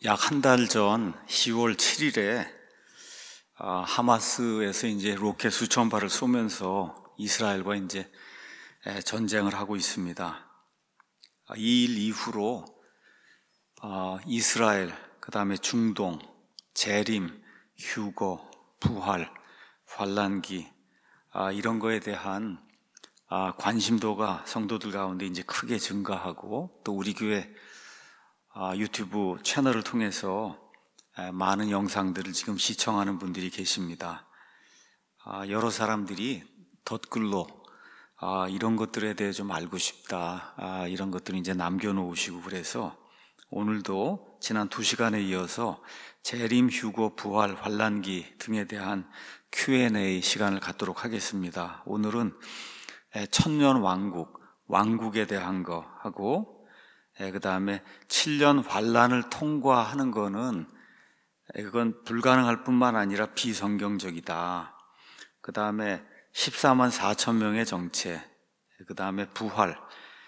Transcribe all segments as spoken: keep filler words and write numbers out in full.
약 한 달 전 시월 칠일에 하마스에서 이제 로켓 수천 발을 쏘면서 이스라엘과 이제 전쟁을 하고 있습니다. 이 일 이후로 이스라엘, 그 다음에 중동, 재림, 휴거, 부활, 환란기 이런 거에 대한 관심도가 성도들 가운데 이제 크게 증가하고, 또 우리 교회 유튜브 채널을 통해서 많은 영상들을 지금 시청하는 분들이 계십니다. 여러 사람들이 덧글로 이런 것들에 대해 좀 알고 싶다, 이런 것들을 이제 남겨놓으시고, 그래서 오늘도 지난 두 시간에 이어서 재림, 휴거, 부활, 환란기 등에 대한 큐 앤 에이 시간을 갖도록 하겠습니다. 오늘은 천년 왕국, 왕국에 대한 거 하고, 그 다음에 칠 년 환란을 통과하는 거는 그건 불가능할 뿐만 아니라 비성경적이다. 그 다음에 십사만 사천 명의 정체, 그 다음에 부활,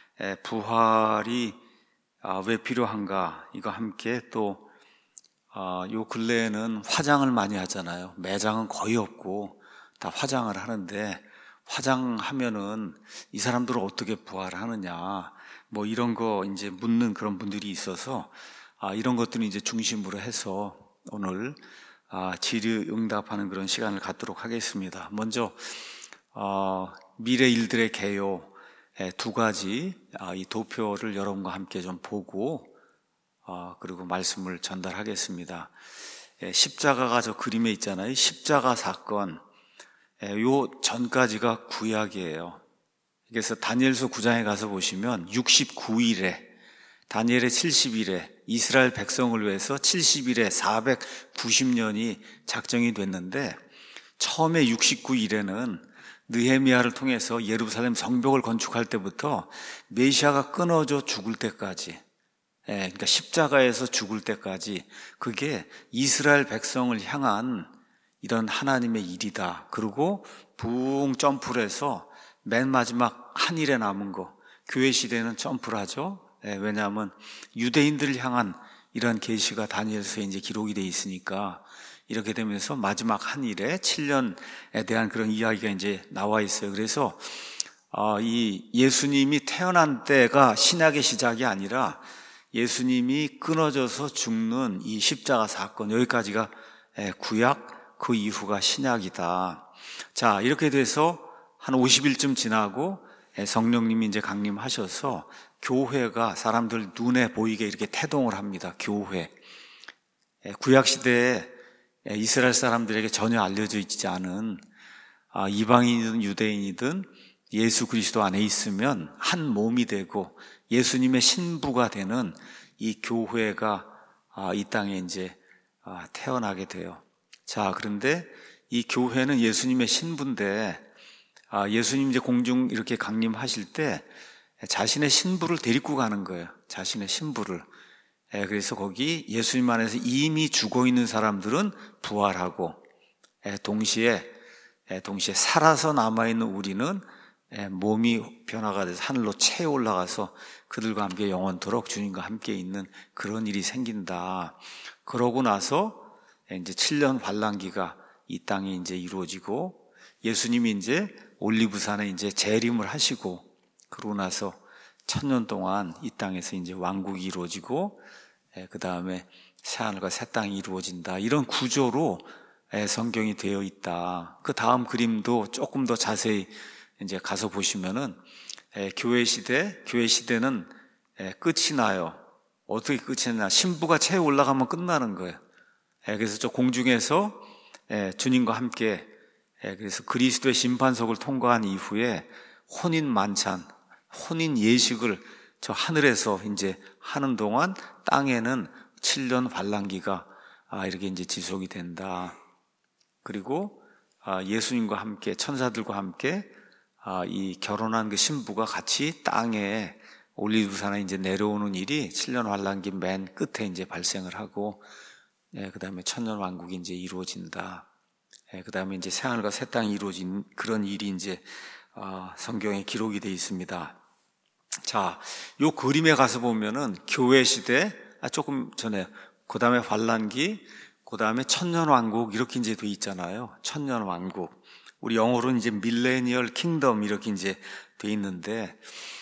부활이 왜 필요한가, 이거 함께 또 요 근래에는 화장을 많이 하잖아요. 매장은 거의 없고 다 화장을 하는데, 화장하면은 이 사람들은 어떻게 부활하느냐, 뭐 이런 거 이제 묻는 그런 분들이 있어서 아, 이런 것들을 이제 중심으로 해서 오늘 아, 질의응답하는 그런 시간을 갖도록 하겠습니다. 먼저 어, 미래 일들의 개요 두 가지 아, 이 도표를 여러분과 함께 좀 보고 어, 그리고 말씀을 전달하겠습니다. 예, 십자가가 저 그림에 있잖아요. 십자가 사건, 예, 요 전까지가 구약이에요. 그래서 다니엘서 구 장에 가서 보시면 육십구 일에, 다니엘의 칠십 일에 이스라엘 백성을 위해서 칠십 일에 사백구십 년이 작정이 됐는데, 처음에 육십구 일에는 느헤미야를 통해서 예루살렘 성벽을 건축할 때부터 메시아가 끊어져 죽을 때까지, 예, 그러니까 십자가에서 죽을 때까지 그게 이스라엘 백성을 향한 이런 하나님의 일이다. 그리고 붕 점프를 해서 맨 마지막 한 일에 남은 거, 교회 시대는 점프를 하죠. 예, 왜냐하면 유대인들을 향한 이런 계시가 다니엘서에 이제 기록이 돼 있으니까, 이렇게 되면서 마지막 한 일에 칠 년에 대한 그런 이야기가 이제 나와 있어요. 그래서 어, 이 예수님이 태어난 때가 신약의 시작이 아니라 예수님이 끊어져서 죽는 이 십자가 사건, 여기까지가 예, 구약, 그 이후가 신약이다. 자, 이렇게 돼서 한 오십 일쯤 지나고 성령님이 이제 강림하셔서 교회가 사람들 눈에 보이게 이렇게 태동을 합니다. 교회. 구약 시대에 이스라엘 사람들에게 전혀 알려져 있지 않은 이방인이든 유대인이든 예수 그리스도 안에 있으면 한 몸이 되고 예수님의 신부가 되는 이 교회가 이 땅에 이제 태어나게 돼요. 자, 그런데 이 교회는 예수님의 신부인데, 아, 예수님 이제 공중 이렇게 강림하실 때 자신의 신부를 데리고 가는 거예요. 자신의 신부를. 예, 그래서 거기 예수님 안에서 이미 죽어 있는 사람들은 부활하고, 예, 동시에, 예, 동시에 살아서 남아있는 우리는 예, 몸이 변화가 돼서 하늘로 채 올라가서 그들과 함께 영원토록 주님과 함께 있는 그런 일이 생긴다. 그러고 나서 이제 칠 년 환란기가 이 땅에 이제 이루어지고, 예수님이 이제 올리브산에 이제 재림을 하시고, 그러고 나서 천년 동안 이 땅에서 이제 왕국이 이루어지고, 그 다음에 새하늘과 새 땅이 이루어진다. 이런 구조로 성경이 되어 있다. 그 다음 그림도 조금 더 자세히 이제 가서 보시면은 교회 시대, 교회 시대는 끝이 나요. 어떻게 끝이 나? 신부가 채 올라가면 끝나는 거예요. 그래서 저 공중에서 주님과 함께, 그래서 그리스도의 심판석을 통과한 이후에 혼인 만찬, 혼인 예식을 저 하늘에서 이제 하는 동안 땅에는 칠 년 환란기가 이렇게 이제 지속이 된다. 그리고 예수님과 함께, 천사들과 함께 이 결혼한 그 신부가 같이 땅에 올리브산에 이제 내려오는 일이 칠 년 환란기 맨 끝에 이제 발생을 하고, 예, 그 다음에 천년 왕국이 이제 이루어진다. 예, 그 다음에 이제 새하늘과 새 땅이 이루어진 그런 일이 이제 어, 성경에 기록이 되어 있습니다. 자, 요 그림에 가서 보면은 교회 시대, 아, 조금 전에 그 다음에 환란기, 그 다음에 천년왕국 이렇게 이제 돼 있잖아요. 천년왕국. 우리 영어로는 이제 밀레니얼 킹덤 이렇게 이제 돼 있는데,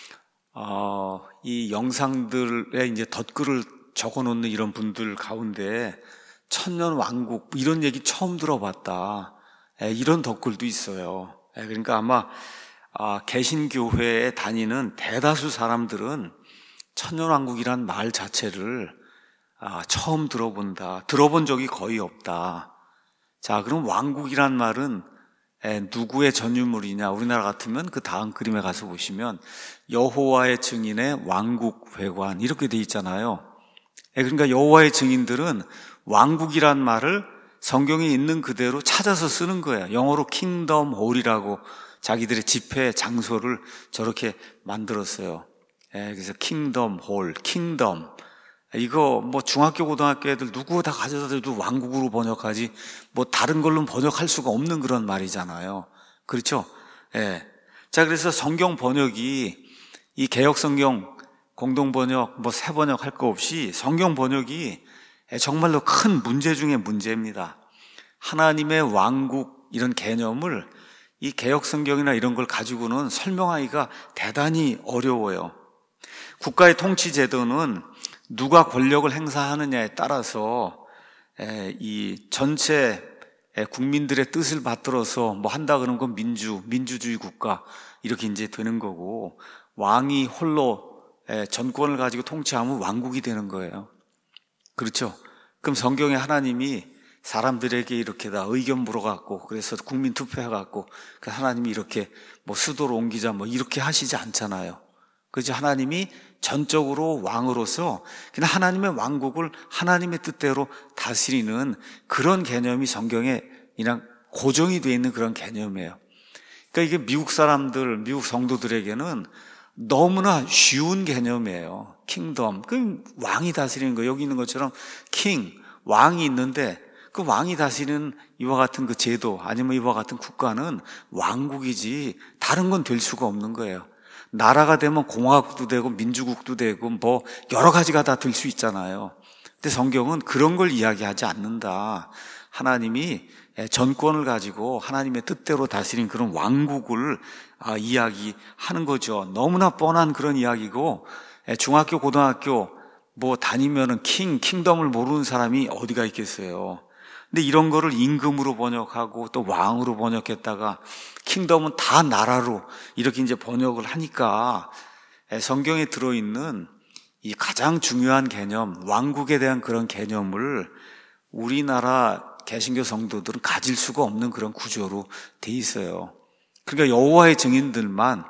어, 이 영상들에 이제 덧글을 적어 놓는 이런 분들 가운데 천년왕국 이런 얘기 처음 들어봤다. 에, 이런 덧글도 있어요. 에, 그러니까 아마 아, 개신교회에 다니는 대다수 사람들은 천년왕국이란 말 자체를 아, 처음 들어본다. 들어본 적이 거의 없다. 자, 그럼 왕국이란 말은 에, 누구의 전유물이냐? 우리나라 같으면 그 다음 그림에 가서 보시면 여호와의 증인의 왕국 회관 이렇게 돼 있잖아요. 에, 그러니까 여호와의 증인들은 왕국이란 말을 성경에 있는 그대로 찾아서 쓰는 거예요. 영어로 킹덤 홀이라고 자기들의 집회 장소를 저렇게 만들었어요. 에, 그래서 킹덤 홀, 킹덤. 이거 뭐 중학교 고등학교 애들 누구 다 가져다 대도 왕국으로 번역하지 뭐 다른 걸로 번역할 수가 없는 그런 말이잖아요. 그렇죠? 예. 자, 그래서 성경 번역이 이 개역 성경 공동 번역 뭐 새 번역 할 거 없이 성경 번역이 정말로 큰 문제 중에 문제입니다. 하나님의 왕국 이런 개념을 이 개역 성경이나 이런 걸 가지고는 설명하기가 대단히 어려워요. 국가의 통치 제도는 누가 권력을 행사하느냐에 따라서 이 전체 국민들의 뜻을 받들어서 뭐 한다 그러는 건 민주, 민주주의 국가 이렇게 이제 되는 거고, 왕이 홀로 전권을 가지고 통치하면 왕국이 되는 거예요. 그렇죠? 그럼 성경에 하나님이 사람들에게 이렇게 다 의견 물어갖고 그래서 국민 투표해갖고 하나님이 이렇게 뭐 수도로 옮기자 뭐 이렇게 하시지 않잖아요. 그렇죠? 하나님이 전적으로 왕으로서 그냥 하나님의 왕국을 하나님의 뜻대로 다스리는 그런 개념이 성경에 그냥 고정이 되어 있는 그런 개념이에요. 그러니까 이게 미국 사람들, 미국 성도들에게는 너무나 쉬운 개념이에요. 킹덤, 그 왕이 다스리는 거. 여기 있는 것처럼 킹, 왕이 있는데 그 왕이 다스리는 이와 같은 그 제도 아니면 이와 같은 국가는 왕국이지 다른 건 될 수가 없는 거예요. 나라가 되면 공화국도 되고 민주국도 되고 뭐 여러 가지가 다 될 수 있잖아요. 근데 성경은 그런 걸 이야기하지 않는다. 하나님이 전권을 가지고 하나님의 뜻대로 다스린 그런 왕국을 이야기하는 거죠. 너무나 뻔한 그런 이야기고, 중학교 고등학교 뭐 다니면은 킹, 킹덤을 모르는 사람이 어디가 있겠어요. 근데 이런 거를 임금으로 번역하고 또 왕으로 번역했다가 킹덤은 다 나라로 이렇게 이제 번역을 하니까 성경에 들어있는 이 가장 중요한 개념, 왕국에 대한 그런 개념을 우리나라 개신교 성도들은 가질 수가 없는 그런 구조로 돼 있어요. 그러니까 여호와의 증인들만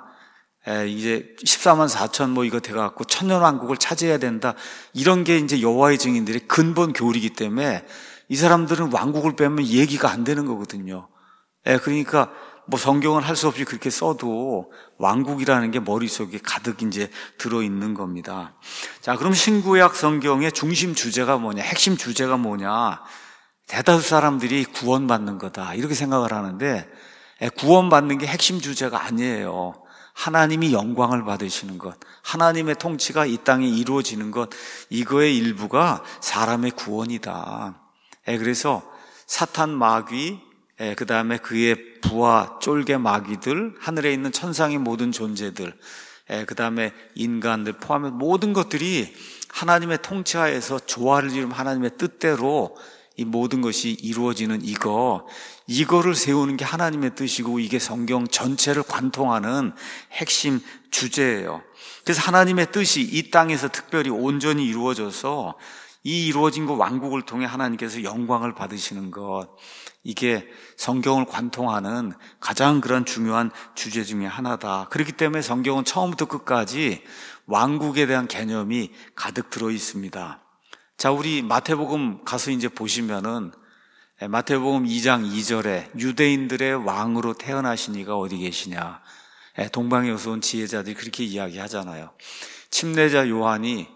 이제 십사만 사천 뭐 이거 돼갖고 천년왕국을 차지해야 된다. 이런 게 이제 여호와의 증인들의 근본 교리이기 때문에 이 사람들은 왕국을 빼면 얘기가 안 되는 거거든요. 예, 그러니까 뭐 성경을 할 수 없이 그렇게 써도 왕국이라는 게 머릿속에 가득 이제 들어있는 겁니다. 자, 그럼 신구약 성경의 중심 주제가 뭐냐, 핵심 주제가 뭐냐? 대다수 사람들이 구원받는 거다 이렇게 생각을 하는데, 구원받는 게 핵심 주제가 아니에요. 하나님이 영광을 받으시는 것, 하나님의 통치가 이 땅에 이루어지는 것, 이거의 일부가 사람의 구원이다. 그래서 사탄 마귀, 그 다음에 그의 부하 쫄개 마귀들, 하늘에 있는 천상의 모든 존재들, 그 다음에 인간들 포함해 모든 것들이 하나님의 통치하에서 조화를 이루면 하나님의 뜻대로 이 모든 것이 이루어지는 이거, 이거를 세우는 게 하나님의 뜻이고 이게 성경 전체를 관통하는 핵심 주제예요. 그래서 하나님의 뜻이 이 땅에서 특별히 온전히 이루어져서 이 이루어진 그 왕국을 통해 하나님께서 영광을 받으시는 것, 이게 성경을 관통하는 가장 그런 중요한 주제 중에 하나다. 그렇기 때문에 성경은 처음부터 끝까지 왕국에 대한 개념이 가득 들어 있습니다. 자, 우리 마태복음 가서 이제 보시면은 마태복음 이 장 이 절에 유대인들의 왕으로 태어나신 이가 어디 계시냐, 동방에서 온 지혜자들이 그렇게 이야기하잖아요. 침례자 요한이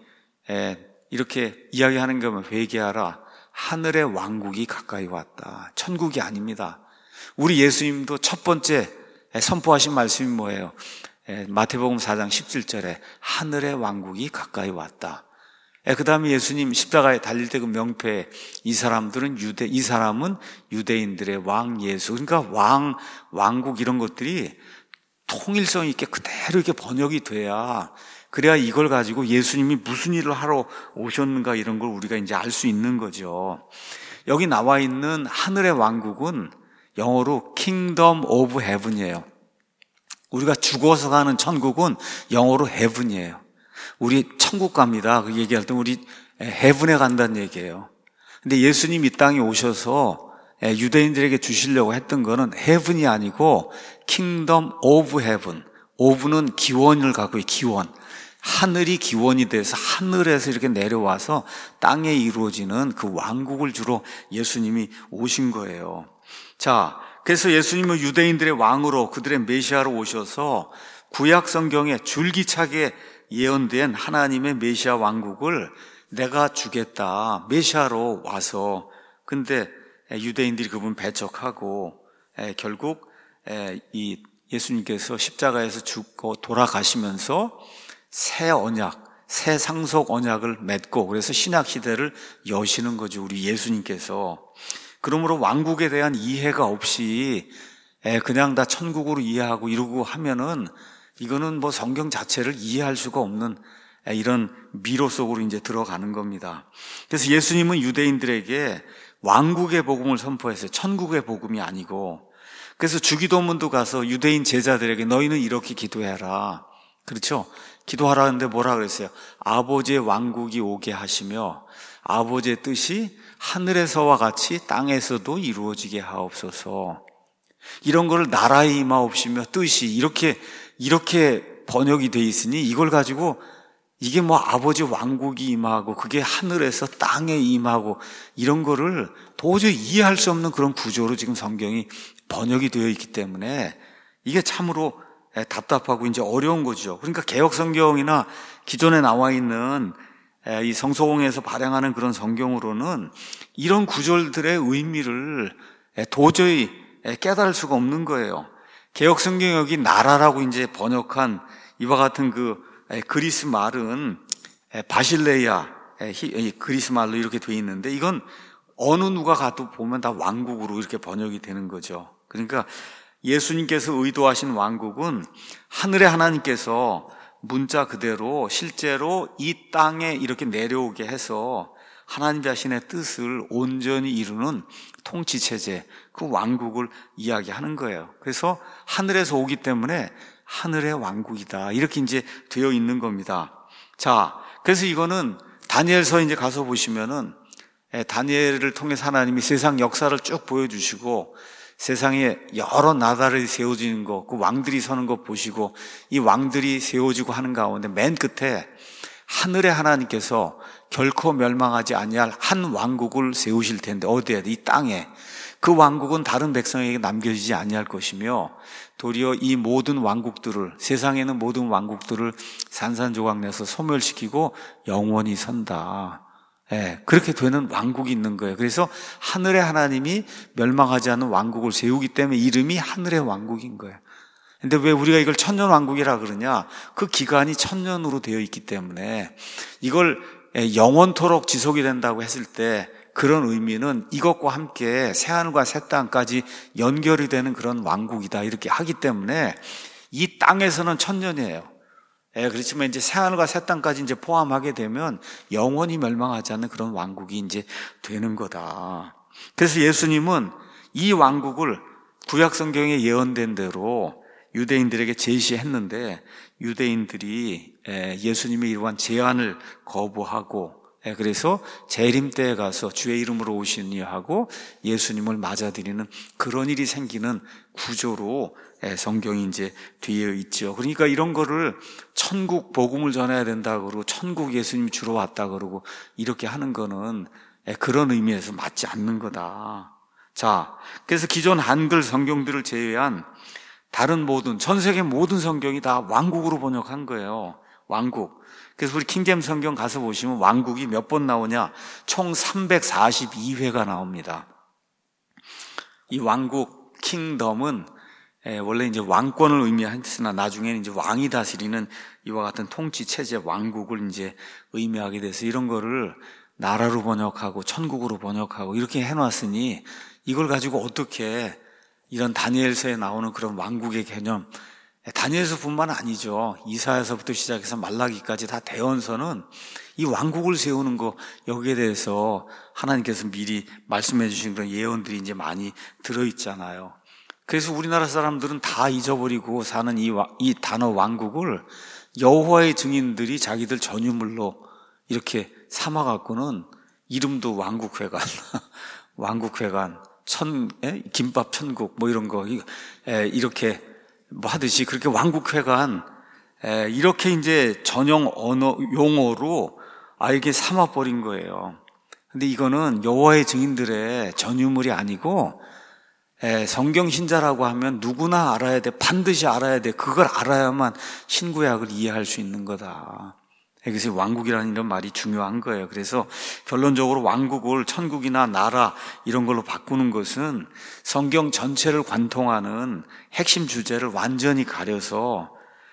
이렇게 이야기하는 거면 회개하라, 하늘의 왕국이 가까이 왔다. 천국이 아닙니다. 우리 예수님도 첫 번째 선포하신 말씀이 뭐예요? 마태복음 사 장 십칠 절에 하늘의 왕국이 가까이 왔다. 그 다음에 예수님 십자가에 달릴 때 그 명패, 이 사람들은 유대, 이 사람은 유대인들의 왕 예수. 그러니까 왕, 왕국 이런 것들이 통일성 있게 그대로 이렇게 번역이 돼야, 그래야 이걸 가지고 예수님이 무슨 일을 하러 오셨는가 이런 걸 우리가 이제 알 수 있는 거죠. 여기 나와 있는 하늘의 왕국은 영어로 Kingdom of Heaven이에요. 우리가 죽어서 가는 천국은 영어로 Heaven이에요. 우리 천국 갑니다. 그 얘기할 때 우리 Heaven에 간다는 얘기예요. 근데 예수님 이 땅에 오셔서 유대인들에게 주시려고 했던 거는 Heaven이 아니고 Kingdom of Heaven. of는 기원을 갖고 있어요. 기원. 하늘이 기원이 돼서 하늘에서 이렇게 내려와서 땅에 이루어지는 그 왕국을 주로 예수님이 오신 거예요. 자, 그래서 예수님은 유대인들의 왕으로, 그들의 메시아로 오셔서 구약 성경에 줄기차게 예언된 하나님의 메시아 왕국을 내가 주겠다, 메시아로 와서. 근데 유대인들이 그분 배척하고 결국 이 예수님께서 십자가에서 죽고 돌아가시면서 새 언약, 새 상속 언약을 맺고, 그래서 신약 시대를 여시는 거죠, 우리 예수님께서. 그러므로 왕국에 대한 이해가 없이 그냥 다 천국으로 이해하고 이러고 하면은 이거는 뭐 성경 자체를 이해할 수가 없는 이런 미로 속으로 이제 들어가는 겁니다. 그래서 예수님은 유대인들에게 왕국의 복음을 선포했어요. 천국의 복음이 아니고. 그래서 주기도문도 가서 유대인 제자들에게 너희는 이렇게 기도해라. 그렇죠? 기도하라 하는데 뭐라 그랬어요? 아버지의 왕국이 오게 하시며 아버지의 뜻이 하늘에서와 같이 땅에서도 이루어지게 하옵소서. 이런 거를 나라에 임하옵시며 뜻이 이렇게 이렇게 번역이 돼 있으니 이걸 가지고 이게 뭐 아버지 왕국이 임하고 그게 하늘에서 땅에 임하고 이런 거를 도저히 이해할 수 없는 그런 구조로 지금 성경이 번역이 되어 있기 때문에 이게 참으로 답답하고 이제 어려운 거죠. 그러니까 개역 성경이나 기존에 나와 있는 이 성소공에서 발행하는 그런 성경으로는 이런 구절들의 의미를 도저히 깨달을 수가 없는 거예요. 개역 성경이 여기 나라라고 이제 번역한 이와 같은 그 그리스 말은 바실레이아 그리스 말로 이렇게 돼 있는데 이건 어느 누가 가도 보면 다 왕국으로 이렇게 번역이 되는 거죠. 그러니까 예수님께서 의도하신 왕국은 하늘의 하나님께서 문자 그대로 실제로 이 땅에 이렇게 내려오게 해서 하나님 자신의 뜻을 온전히 이루는 통치체제, 그 왕국을 이야기하는 거예요. 그래서 하늘에서 오기 때문에 하늘의 왕국이다, 이렇게 이제 되어 있는 겁니다. 자, 그래서 이거는 다니엘서 이제 가서 보시면은 다니엘을 통해서 하나님이 세상 역사를 쭉 보여주시고 세상에 여러 나라를 세워지는 것, 그 왕들이 서는 것 보시고 이 왕들이 세워지고 하는 가운데 맨 끝에 하늘의 하나님께서 결코 멸망하지 아니할 한 왕국을 세우실 텐데 어디에? 이 땅에. 그 왕국은 다른 백성에게 남겨지지 아니할 것이며 도리어 이 모든 왕국들을, 세상에는 모든 왕국들을 산산조각내서 소멸시키고 영원히 선다. 예, 그렇게 되는 왕국이 있는 거예요. 그래서 하늘의 하나님이 멸망하지 않는 왕국을 세우기 때문에 이름이 하늘의 왕국인 거예요. 근데 왜 우리가 이걸 천년왕국이라 그러냐? 그 기간이 천년으로 되어 있기 때문에 이걸 영원토록 지속이 된다고 했을 때 그런 의미는 이것과 함께 새하늘과 새 땅까지 연결이 되는 그런 왕국이다, 이렇게 하기 때문에 이 땅에서는 천년이에요. 예, 그렇지만 이제 새하늘과 새 땅까지 이제 포함하게 되면 영원히 멸망하지 않는 그런 왕국이 이제 되는 거다. 그래서 예수님은 이 왕국을 구약 성경에 예언된 대로 유대인들에게 제시했는데 유대인들이 예수님의 이러한 제안을 거부하고 그래서 재림 때에 가서 주의 이름으로 오시니 하고 예수님을 맞아들이는 그런 일이 생기는 구조로 성경이 이제 되어 있죠. 그러니까 이런 거를 천국 복음을 전해야 된다 그러고 천국 예수님이 주러 왔다 그러고 이렇게 하는 거는 그런 의미에서 맞지 않는 거다. 자, 그래서 기존 한글 성경들을 제외한 다른 모든, 전 세계 모든 성경이 다 왕국으로 번역한 거예요. 왕국. 그래서 우리 킹잼 성경 가서 보시면 왕국이 몇 번 나오냐? 총 삼백사십이 회가 나옵니다. 이 왕국, 킹덤은 예, 원래 이제 왕권을 의미했으나 나중에는 이제 왕이 다스리는 이와 같은 통치 체제, 왕국을 이제 의미하게 돼서 이런 거를 나라로 번역하고 천국으로 번역하고 이렇게 해놨으니 이걸 가지고 어떻게 이런 다니엘서에 나오는 그런 왕국의 개념, 다니엘서뿐만 아니죠. 이사야서부터 시작해서 말라기까지 다 대언서는 이 왕국을 세우는 거, 여기에 대해서 하나님께서 미리 말씀해 주신 그런 예언들이 이제 많이 들어있잖아요. 그래서 우리나라 사람들은 다 잊어버리고 사는 이, 이 단어 왕국을 여호와의 증인들이 자기들 전유물로 이렇게 삼아갖고는 이름도 왕국회관, 왕국회관, 천, 에? 김밥 천국 뭐 이런 거 에, 이렇게 뭐 하듯이 그렇게 왕국회관 에, 이렇게 이제 전용 언어 용어로 아이게 삼아버린 거예요. 근데 이거는 여호와의 증인들의 전유물이 아니고 에, 성경 신자라고 하면 누구나 알아야 돼. 반드시 알아야 돼. 그걸 알아야만 신구약을 이해할 수 있는 거다. 그래서 왕국이라는 이런 말이 중요한 거예요. 그래서 결론적으로 왕국을 천국이나 나라 이런 걸로 바꾸는 것은 성경 전체를 관통하는 핵심 주제를 완전히 가려서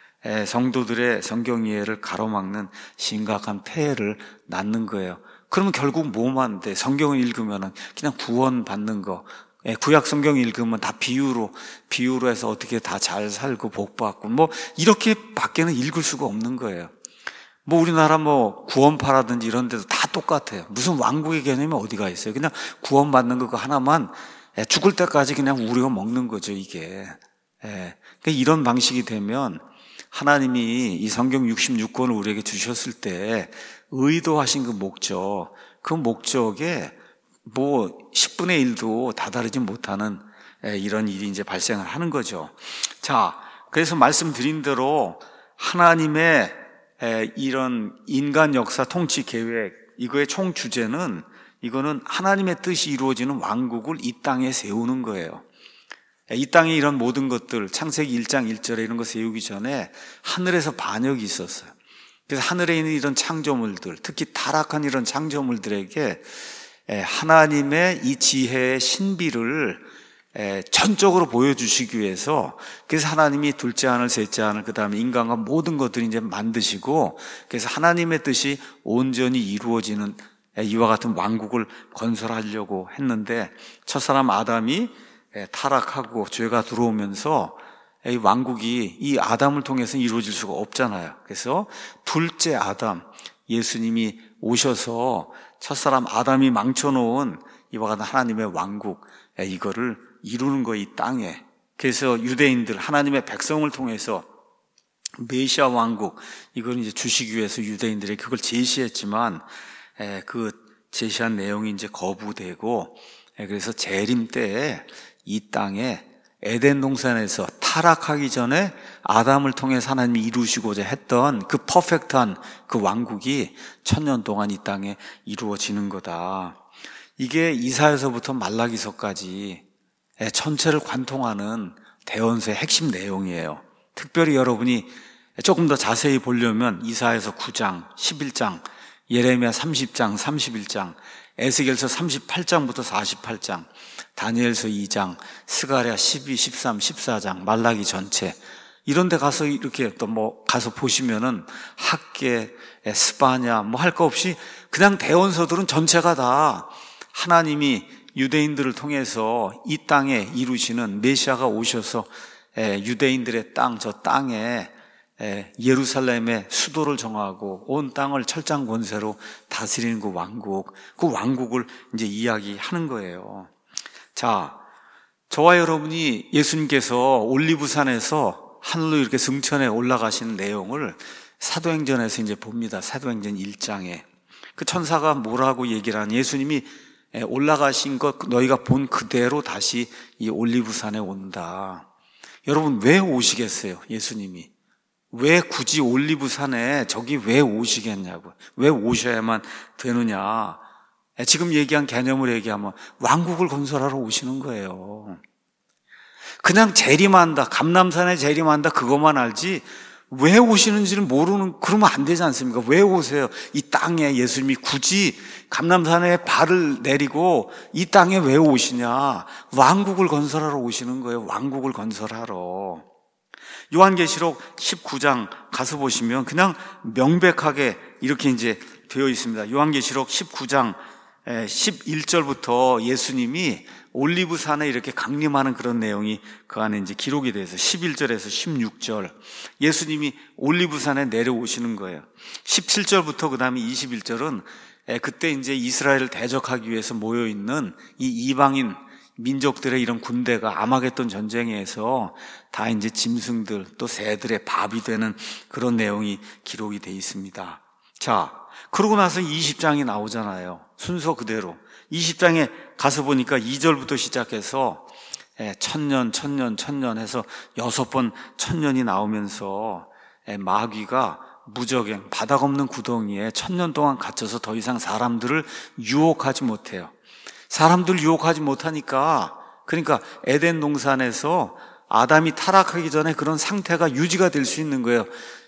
성도들의 성경 이해를 가로막는 심각한 폐해를 낳는 거예요. 그러면 결국 뭐만 돼? 성경을 읽으면 그냥 구원 받는 거. 구약 성경 읽으면 다 비유로, 비유로 해서 어떻게 다 잘 살고 복 받고 뭐 이렇게 밖에는 읽을 수가 없는 거예요. 뭐 우리나라 뭐 구원파라든지 이런 데도 다 똑같아요. 무슨 왕국의 개념이 어디가 있어요. 그냥 구원 받는 거 하나만 죽을 때까지 그냥 우리가 먹는 거죠, 이게. 그러니까 이런 방식이 되면 하나님이 이 성경 육십육 권을 우리에게 주셨을 때 의도하신 그 목적, 그 목적에 뭐 십분의 일도 다다르지 못하는 이런 일이 이제 발생을 하는 거죠. 자, 그래서 말씀드린 대로 하나님의 이런 인간 역사 통치 계획, 이거의 총 주제는 이거는 하나님의 뜻이 이루어지는 왕국을 이 땅에 세우는 거예요. 이 땅에 이런 모든 것들, 창세기 일 장 일 절에 이런 거 세우기 전에 하늘에서 반역이 있었어요. 그래서 하늘에 있는 이런 창조물들, 특히 타락한 이런 창조물들에게 하나님의 이 지혜의 신비를 전적으로 보여주시기 위해서, 그래서 하나님이 둘째 하늘, 셋째 하늘, 그 다음에 인간과 모든 것들을 이제 만드시고, 그래서 하나님의 뜻이 온전히 이루어지는 이와 같은 왕국을 건설하려고 했는데, 첫사람 아담이 타락하고 죄가 들어오면서 이 왕국이 이 아담을 통해서 이루어질 수가 없잖아요. 그래서 둘째 아담, 예수님이 오셔서 첫사람 아담이 망쳐놓은 이와 같은 하나님의 왕국, 이거를 이루는 거, 이 땅에. 그래서 유대인들, 하나님의 백성을 통해서 메시아 왕국, 이걸 이제 주시기 위해서 유대인들이 그걸 제시했지만, 그 제시한 내용이 이제 거부되고, 그래서 재림 때에 이 땅에 에덴 동산에서 타락하기 전에 아담을 통해서 하나님이 이루시고자 했던 그 퍼펙트한 그 왕국이 천년 동안 이 땅에 이루어지는 거다. 이게 이사야서부터 말라기서까지 전체를 관통하는 대언서의 핵심 내용이에요. 특별히 여러분이 조금 더 자세히 보려면 이사야서 구 장, 십일 장, 예레미야 삼십 장, 삼십일 장, 에스겔서 삼십팔 장부터 사십팔 장, 다니엘서 이 장, 스가랴 십이, 십삼, 십사 장, 말라기 전체, 이런 데 가서 이렇게 또 뭐 가서 보시면은 학계, 에스파냐 뭐 할 거 없이 그냥 대언서들은 전체가 다 하나님이 유대인들을 통해서 이 땅에 이루시는 메시아가 오셔서 유대인들의 땅, 저 땅에 예루살렘의 수도를 정하고 온 땅을 철장 권세로 다스리는 그 왕국, 그 왕국을 이제 이야기하는 거예요. 자, 저와 여러분이 예수님께서 올리브산에서 하늘로 이렇게 승천해 올라가시는 내용을 사도행전에서 이제 봅니다. 사도행전 일 장에. 그 천사가 뭐라고 얘기를 하니, 예수님이 올라가신 것 너희가 본 그대로 다시 이 올리브산에 온다. 여러분, 왜 오시겠어요? 예수님이. 왜 굳이 올리브산에 저기 왜 오시겠냐고. 왜 오셔야만 되느냐. 지금 얘기한 개념을 얘기하면 왕국을 건설하러 오시는 거예요. 그냥 재림한다, 감람산에 재림한다, 그것만 알지 왜 오시는지를 모르는, 그러면 안 되지 않습니까? 왜 오세요? 이 땅에 예수님이 굳이 감람산에 발을 내리고 이 땅에 왜 오시냐? 왕국을 건설하러 오시는 거예요. 왕국을 건설하러. 요한계시록 십구 장 가서 보시면 그냥 명백하게 이렇게 이제 되어 있습니다. 요한계시록 십구 장 십일 절부터 예수님이 올리브산에 이렇게 강림하는 그런 내용이 그 안에 이제 기록이 돼서 십일 절에서 십육 절 예수님이 올리브산에 내려오시는 거예요. 십칠 절부터 그 다음에 이십일 절은 그때 이제 이스라엘을 대적하기 위해서 모여 있는 이 이방인 민족들의 이런 군대가 아마겟돈 전쟁에서 다 이제 짐승들 또 새들의 밥이 되는 그런 내용이 기록이 돼 있습니다. 자, 그러고 나서 이십 장이 나오잖아요. 순서 그대로. 이십 장에 가서 보니까 이 절부터 시작해서 천년, 천년, 천년 해서 여섯 번 천년이 나오면서 마귀가 무적행, 바닥 없는 구덩이에 천년 동안 갇혀서 더 이상 사람들을 유혹하지 못해요. 사람들 유혹하지 못하니까, 그러니까 에덴 동산에서 아담이 타락하기 전에 그런 상태가 유지가 될 수 있는 거예요.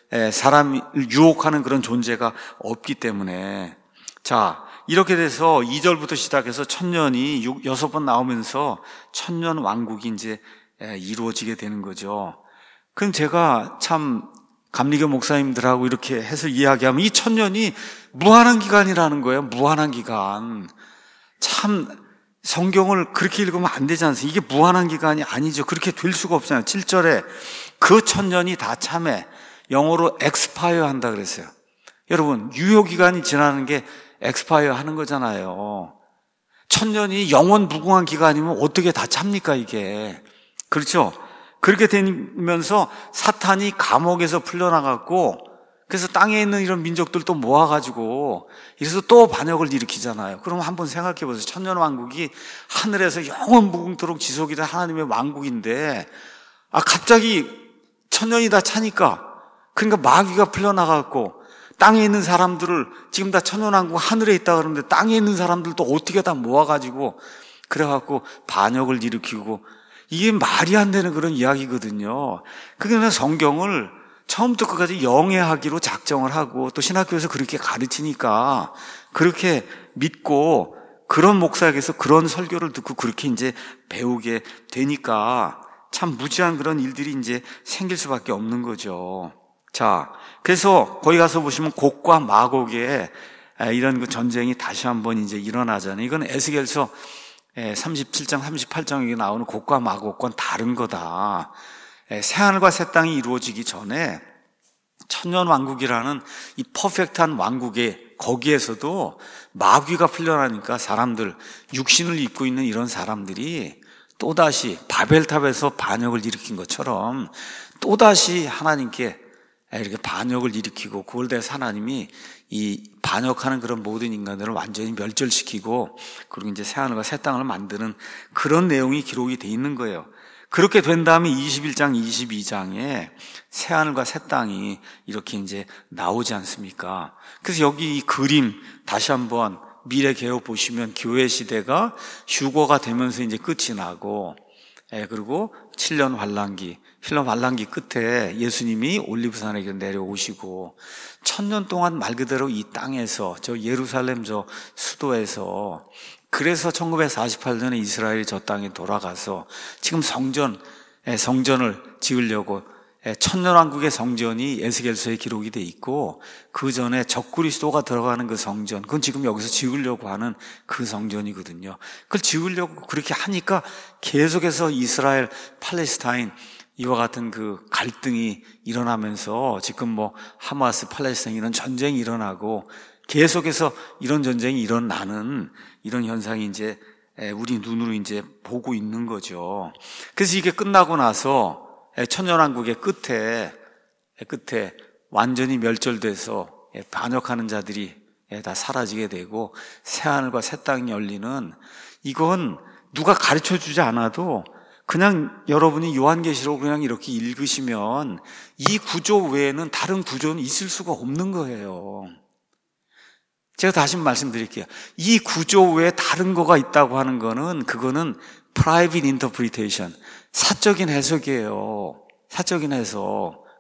사람을 유혹하는 그런 존재가 없기 때문에. 자, 이렇게 돼서 이 절부터 시작해서 천년이 여섯 번 나오면서 천년 왕국이 이제 이루어지게 되는 거죠. 그럼 제가 참 감리교 목사님들하고 이렇게 해서 이야기하면 이 천년이 무한한 기간이라는 거예요. 무한한 기간. 참 성경을 그렇게 읽으면 안 되지 않습니까? 이게 무한한 기간이 아니죠. 그렇게 될 수가 없잖아요. 칠 절에 그 천년이 다 참에 영어로 expire 한다 그랬어요. 여러분, 유효기간이 지나는 게 expire 하는 거잖아요. 천년이 영원 무궁한 기간이면 어떻게 다 찹니까 이게. 그렇죠? 그렇게 되면서 사탄이 감옥에서 풀려나갔고, 그래서 땅에 있는 이런 민족들 또 모아가지고 이래서 또 반역을 일으키잖아요. 그럼 한번 생각해 보세요. 천년왕국이 하늘에서 영원 무궁토록 지속이된 하나님의 왕국인데, 아 갑자기 천년이 다 차니까, 그러니까 마귀가 풀려나갔고 땅에 있는 사람들을, 지금 다 천년왕국 하늘에 있다 그러는데 땅에 있는 사람들도 어떻게 다 모아가지고 그래갖고 반역을 일으키고, 이게 말이 안 되는 그런 이야기거든요. 그러니까 성경을 처음부터 끝까지 영해하기로 작정을 하고, 또 신학교에서 그렇게 가르치니까 그렇게 믿고 그런 목사에게서 그런 설교를 듣고 그렇게 이제 배우게 되니까 참 무지한 그런 일들이 이제 생길 수밖에 없는 거죠. 자, 그래서 거기 가서 보시면 곡과 마곡의 이런 그 전쟁이 다시 한번 이제 일어나잖아요. 이건 에스겔서 삼십칠 장, 삼십팔 장에 나오는 곡과 마곡과는 다른 거다. 새하늘과 새 땅이 이루어지기 전에 천년왕국이라는 이 퍼펙트한 왕국에, 거기에서도 마귀가 풀려나니까 사람들, 육신을 입고 있는 이런 사람들이 또다시 바벨탑에서 반역을 일으킨 것처럼 또다시 하나님께 이렇게 반역을 일으키고, 그걸 대해서 하나님이 이 반역하는 그런 모든 인간들을 완전히 멸절시키고, 그리고 이제 새하늘과 새 땅을 만드는 그런 내용이 기록이 돼 있는 거예요. 그렇게 된 다음에 이십일 장, 이십이 장에 새하늘과 새 땅이 이렇게 이제 나오지 않습니까? 그래서 여기 이 그림 다시 한번 미래 개혁 보시면 교회 시대가 휴거가 되면서 이제 끝이 나고, 예, 그리고 칠 년 환란기, 칠 년 환란기 끝에 예수님이 올리브산에 내려오시고 천년 동안 말 그대로 이 땅에서, 저 예루살렘 저 수도에서, 그래서 천구백사십팔 년에 이스라엘이 저 땅에 돌아가서 지금 성전, 성전을 지으려고, 천년왕국의 성전이 에스겔서에 기록이 돼 있고, 그 전에 적그리스도가 들어가는 그 성전, 그건 지금 여기서 지으려고 하는 그 성전이거든요. 그걸 지으려고 그렇게 하니까 계속해서 이스라엘, 팔레스타인 이와 같은 그 갈등이 일어나면서 지금 뭐 하마스, 팔레스타인 이런 전쟁이 일어나고 계속해서 이런 전쟁이 일어나는 이런 현상이 이제 우리 눈으로 이제 보고 있는 거죠. 그래서 이게 끝나고 나서 천년왕국의 끝에, 끝에 완전히 멸절돼서 반역하는 자들이 다 사라지게 되고 새하늘과 새 땅이 열리는, 이건 누가 가르쳐 주지 않아도 그냥 여러분이 요한계시록 그냥 이렇게 읽으시면 이 구조 외에는 다른 구조는 있을 수가 없는 거예요. 제가 다시 말씀드릴게요. 이 구조 외에 다른 거가 있다고 하는 거는, 그거는 private interpretation, 사적인 해석이에요. 사적인 해석.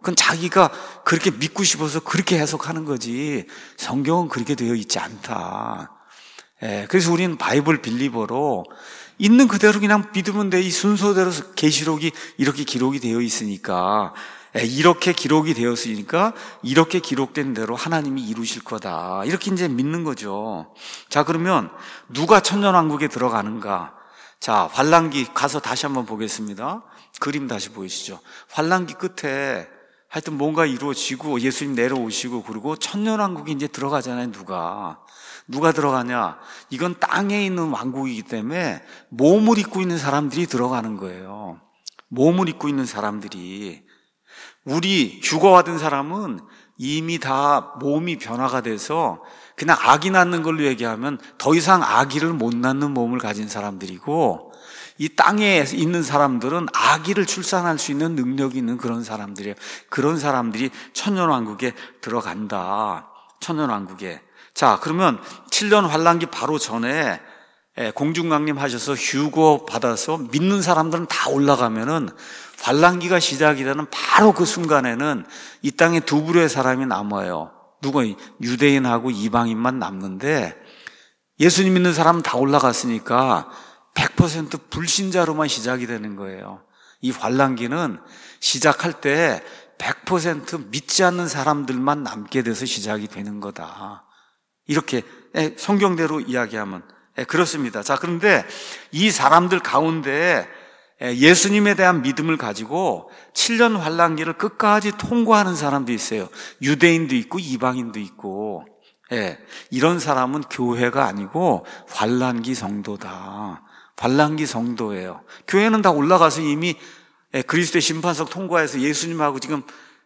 그건 자기가 그렇게 믿고 싶어서 그렇게 해석하는 거지 성경은 그렇게 되어 있지 않다. 예, 그래서 우리는 바이블 빌리버로 있는 그대로 그냥 믿으면 돼. 이 순서대로 계시록이 이렇게 기록이 되어 있으니까, 예, 이렇게 기록이 되었으니까 이렇게 기록된 대로 하나님이 이루실 거다. 이렇게 이제 믿는 거죠. 자, 그러면 누가 천년왕국에 들어가는가? 자, 환란기 가서 다시 한번 보겠습니다. 그림 다시 보이시죠? 환란기 끝에 하여튼 뭔가 이루어지고 예수님 내려오시고 그리고 천년왕국이 이제 들어가잖아요. 누가 누가 들어가냐? 이건 땅에 있는 왕국이기 때문에 몸을 입고 있는 사람들이 들어가는 거예요. 몸을 입고 있는 사람들이. 우리 휴거받은 사람은 이미 다 몸이 변화가 돼서 그냥 아기 낳는 걸로 얘기하면 더 이상 아기를 못 낳는 몸을 가진 사람들이고, 이 땅에 있는 사람들은 아기를 출산할 수 있는 능력이 있는 그런 사람들이에요. 그런 사람들이 천년왕국에 들어간다. 천년왕국에. 자, 그러면 칠 년 환란기 바로 전에 공중강림 하셔서 휴거 받아서 믿는 사람들은 다 올라가면은 환란기가 시작이 되는 바로 그 순간에는 이 땅에 두 부류의 사람이 남아요. 누가? 유대인하고 이방인만 남는데, 예수님 믿는 사람은 다 올라갔으니까 백 퍼센트 불신자로만 시작이 되는 거예요. 이 환란기는 시작할 때 백 퍼센트 믿지 않는 사람들만 남게 돼서 시작이 되는 거다. 이렇게 성경대로 이야기하면 그렇습니다. 자, 그런데 이 사람들 가운데 예수님에 대한 믿음을 가지고 칠 년 환란기를 끝까지 통과하는 사람도 있어요. 유대인도 있고 이방인도 있고. 예, 이런 사람은 교회가 아니고 환란기 성도다. 환란기 성도예요. 교회는 다 올라가서 이미 그리스도의 심판석 통과해서 예수님하고 지금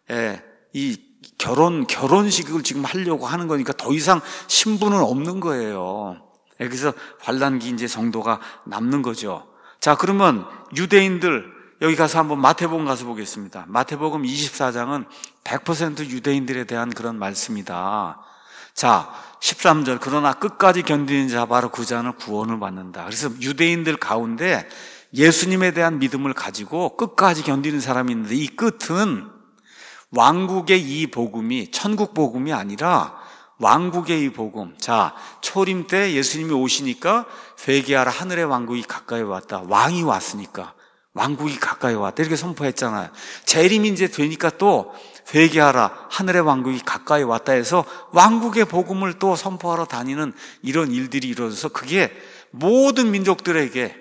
이 결혼, 결혼식을 지금 하려고 하는 거니까 더 이상 신분은 없는 거예요. 그래서 환란기 이제 성도가 남는 거죠. 자, 그러면 유대인들, 여기 가서 한번 마태복음 가서 보겠습니다. 마태복음 이십사 장은 백 퍼센트 유대인들에 대한 그런 말씀이다. 자, 십삼 절, 그러나 끝까지 견디는 자 바로 그 자는 구원을 받는다. 그래서 유대인들 가운데 예수님에 대한 믿음을 가지고 끝까지 견디는 사람이 있는데, 이 끝은 왕국의 이 복음이 천국 복음이 아니라 왕국의 이 복음. 자, 초림 때 예수님이 오시니까 회개하라, 하늘의 왕국이 가까이 왔다. 왕이 왔으니까 왕국이 가까이 왔다 이렇게 선포했잖아요. 재림이 이제 되니까 또 회개하라, 하늘의 왕국이 가까이 왔다 해서 왕국의 복음을 또 선포하러 다니는 이런 일들이 이루어져서, 그게 모든 민족들에게,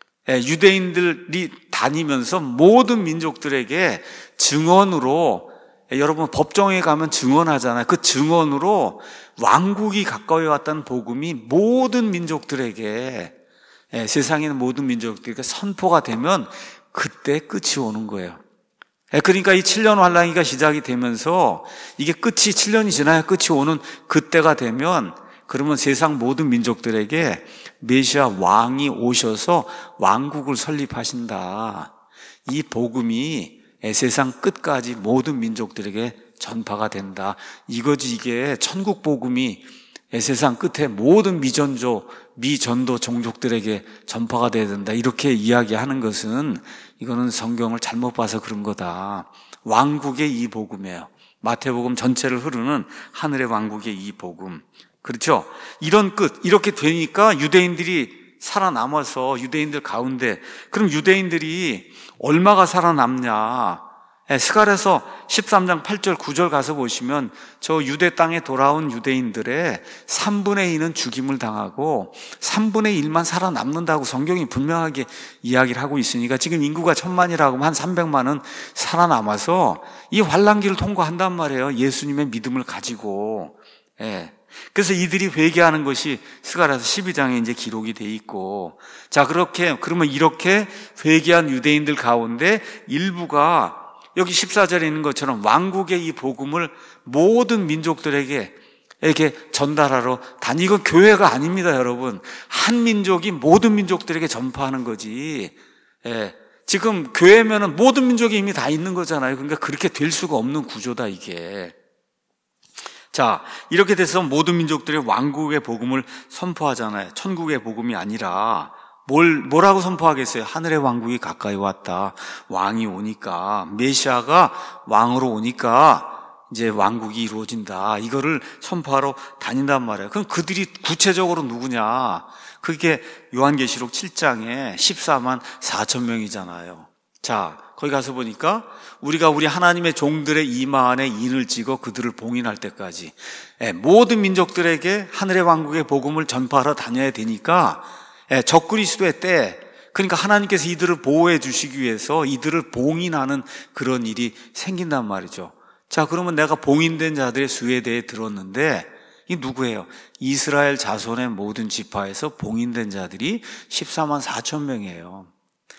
유대인들이 다니면서 모든 민족들에게 증언으로, 여러분 법정에 가면 증언하잖아요. 그 증언으로 왕국이 가까이 왔다는 복음이 모든 민족들에게, 세상에 있는 모든 민족들에게 선포가 되면 그때 끝이 오는 거예요. 그러니까 이 칠 년 환란기가 시작이 되면서 이게 끝이, 칠 년이 지나야 끝이 오는 그때가 되면, 그러면 세상 모든 민족들에게 메시아 왕이 오셔서 왕국을 설립하신다. 이 복음이 세상 끝까지 모든 민족들에게 전파가 된다. 이거지, 이게 천국 복음이 세상 끝에 모든 미전조, 미전도 종족들에게 전파가 돼야 된다. 이렇게 이야기하는 것은, 이거는 성경을 잘못 봐서 그런 거다. 왕국의 이 복음이에요. 마태복음 전체를 흐르는 하늘의 왕국의 이 복음. 그렇죠? 이런 끝, 이렇게 되니까 유대인들이 살아남아서, 유대인들 가운데, 그럼 유대인들이 얼마가 살아남냐? 스가랴서 십삼 장 팔 절 구 절 가서 보시면 저 유대 땅에 돌아온 유대인들의 삼분의 이는 죽임을 당하고 삼분의 일만 살아남는다고 성경이 분명하게 이야기를 하고 있으니까, 지금 인구가 천만이라고 하면 한 삼백만은 살아남아서 이 환란기를 통과한단 말이에요. 예수님의 믿음을 가지고. 예. 그래서 이들이 회개하는 것이 스가랴서 십이 장에 이제 기록이 돼 있고, 자, 그렇게, 그러면 이렇게 회개한 유대인들 가운데 일부가 여기 십사 절에 있는 것처럼 왕국의 이 복음을 모든 민족들에게 이렇게 전달하러 다니. 이건 교회가 아닙니다, 여러분. 한 민족이 모든 민족들에게 전파하는 거지. 예. 지금 교회면은 모든 민족이 이미 다 있는 거잖아요. 그러니까 그렇게 될 수가 없는 구조다, 이게. 자, 이렇게 돼서 모든 민족들이 왕국의 복음을 선포하잖아요. 천국의 복음이 아니라 뭘, 뭐라고 선포하겠어요? 하늘의 왕국이 가까이 왔다. 왕이 오니까, 메시아가 왕으로 오니까 이제 왕국이 이루어진다. 이거를 선포하러 다닌단 말이에요. 그럼 그들이 구체적으로 누구냐? 그게 요한계시록 칠 장에 십사만 사천 명이잖아요. 자, 거기 가서 보니까 우리가 우리 하나님의 종들의 이마 안에 인을 찍어 그들을 봉인할 때까지 모든 민족들에게 하늘의 왕국의 복음을 전파하러 다녀야 되니까 적그리스도의 때, 그러니까 하나님께서 이들을 보호해 주시기 위해서 이들을 봉인하는 그런 일이 생긴단 말이죠. 자, 그러면 내가 봉인된 자들의 수에 대해 들었는데 이 누구예요? 이스라엘 자손의 모든 지파에서 봉인된 자들이 십사만 사천 명이에요.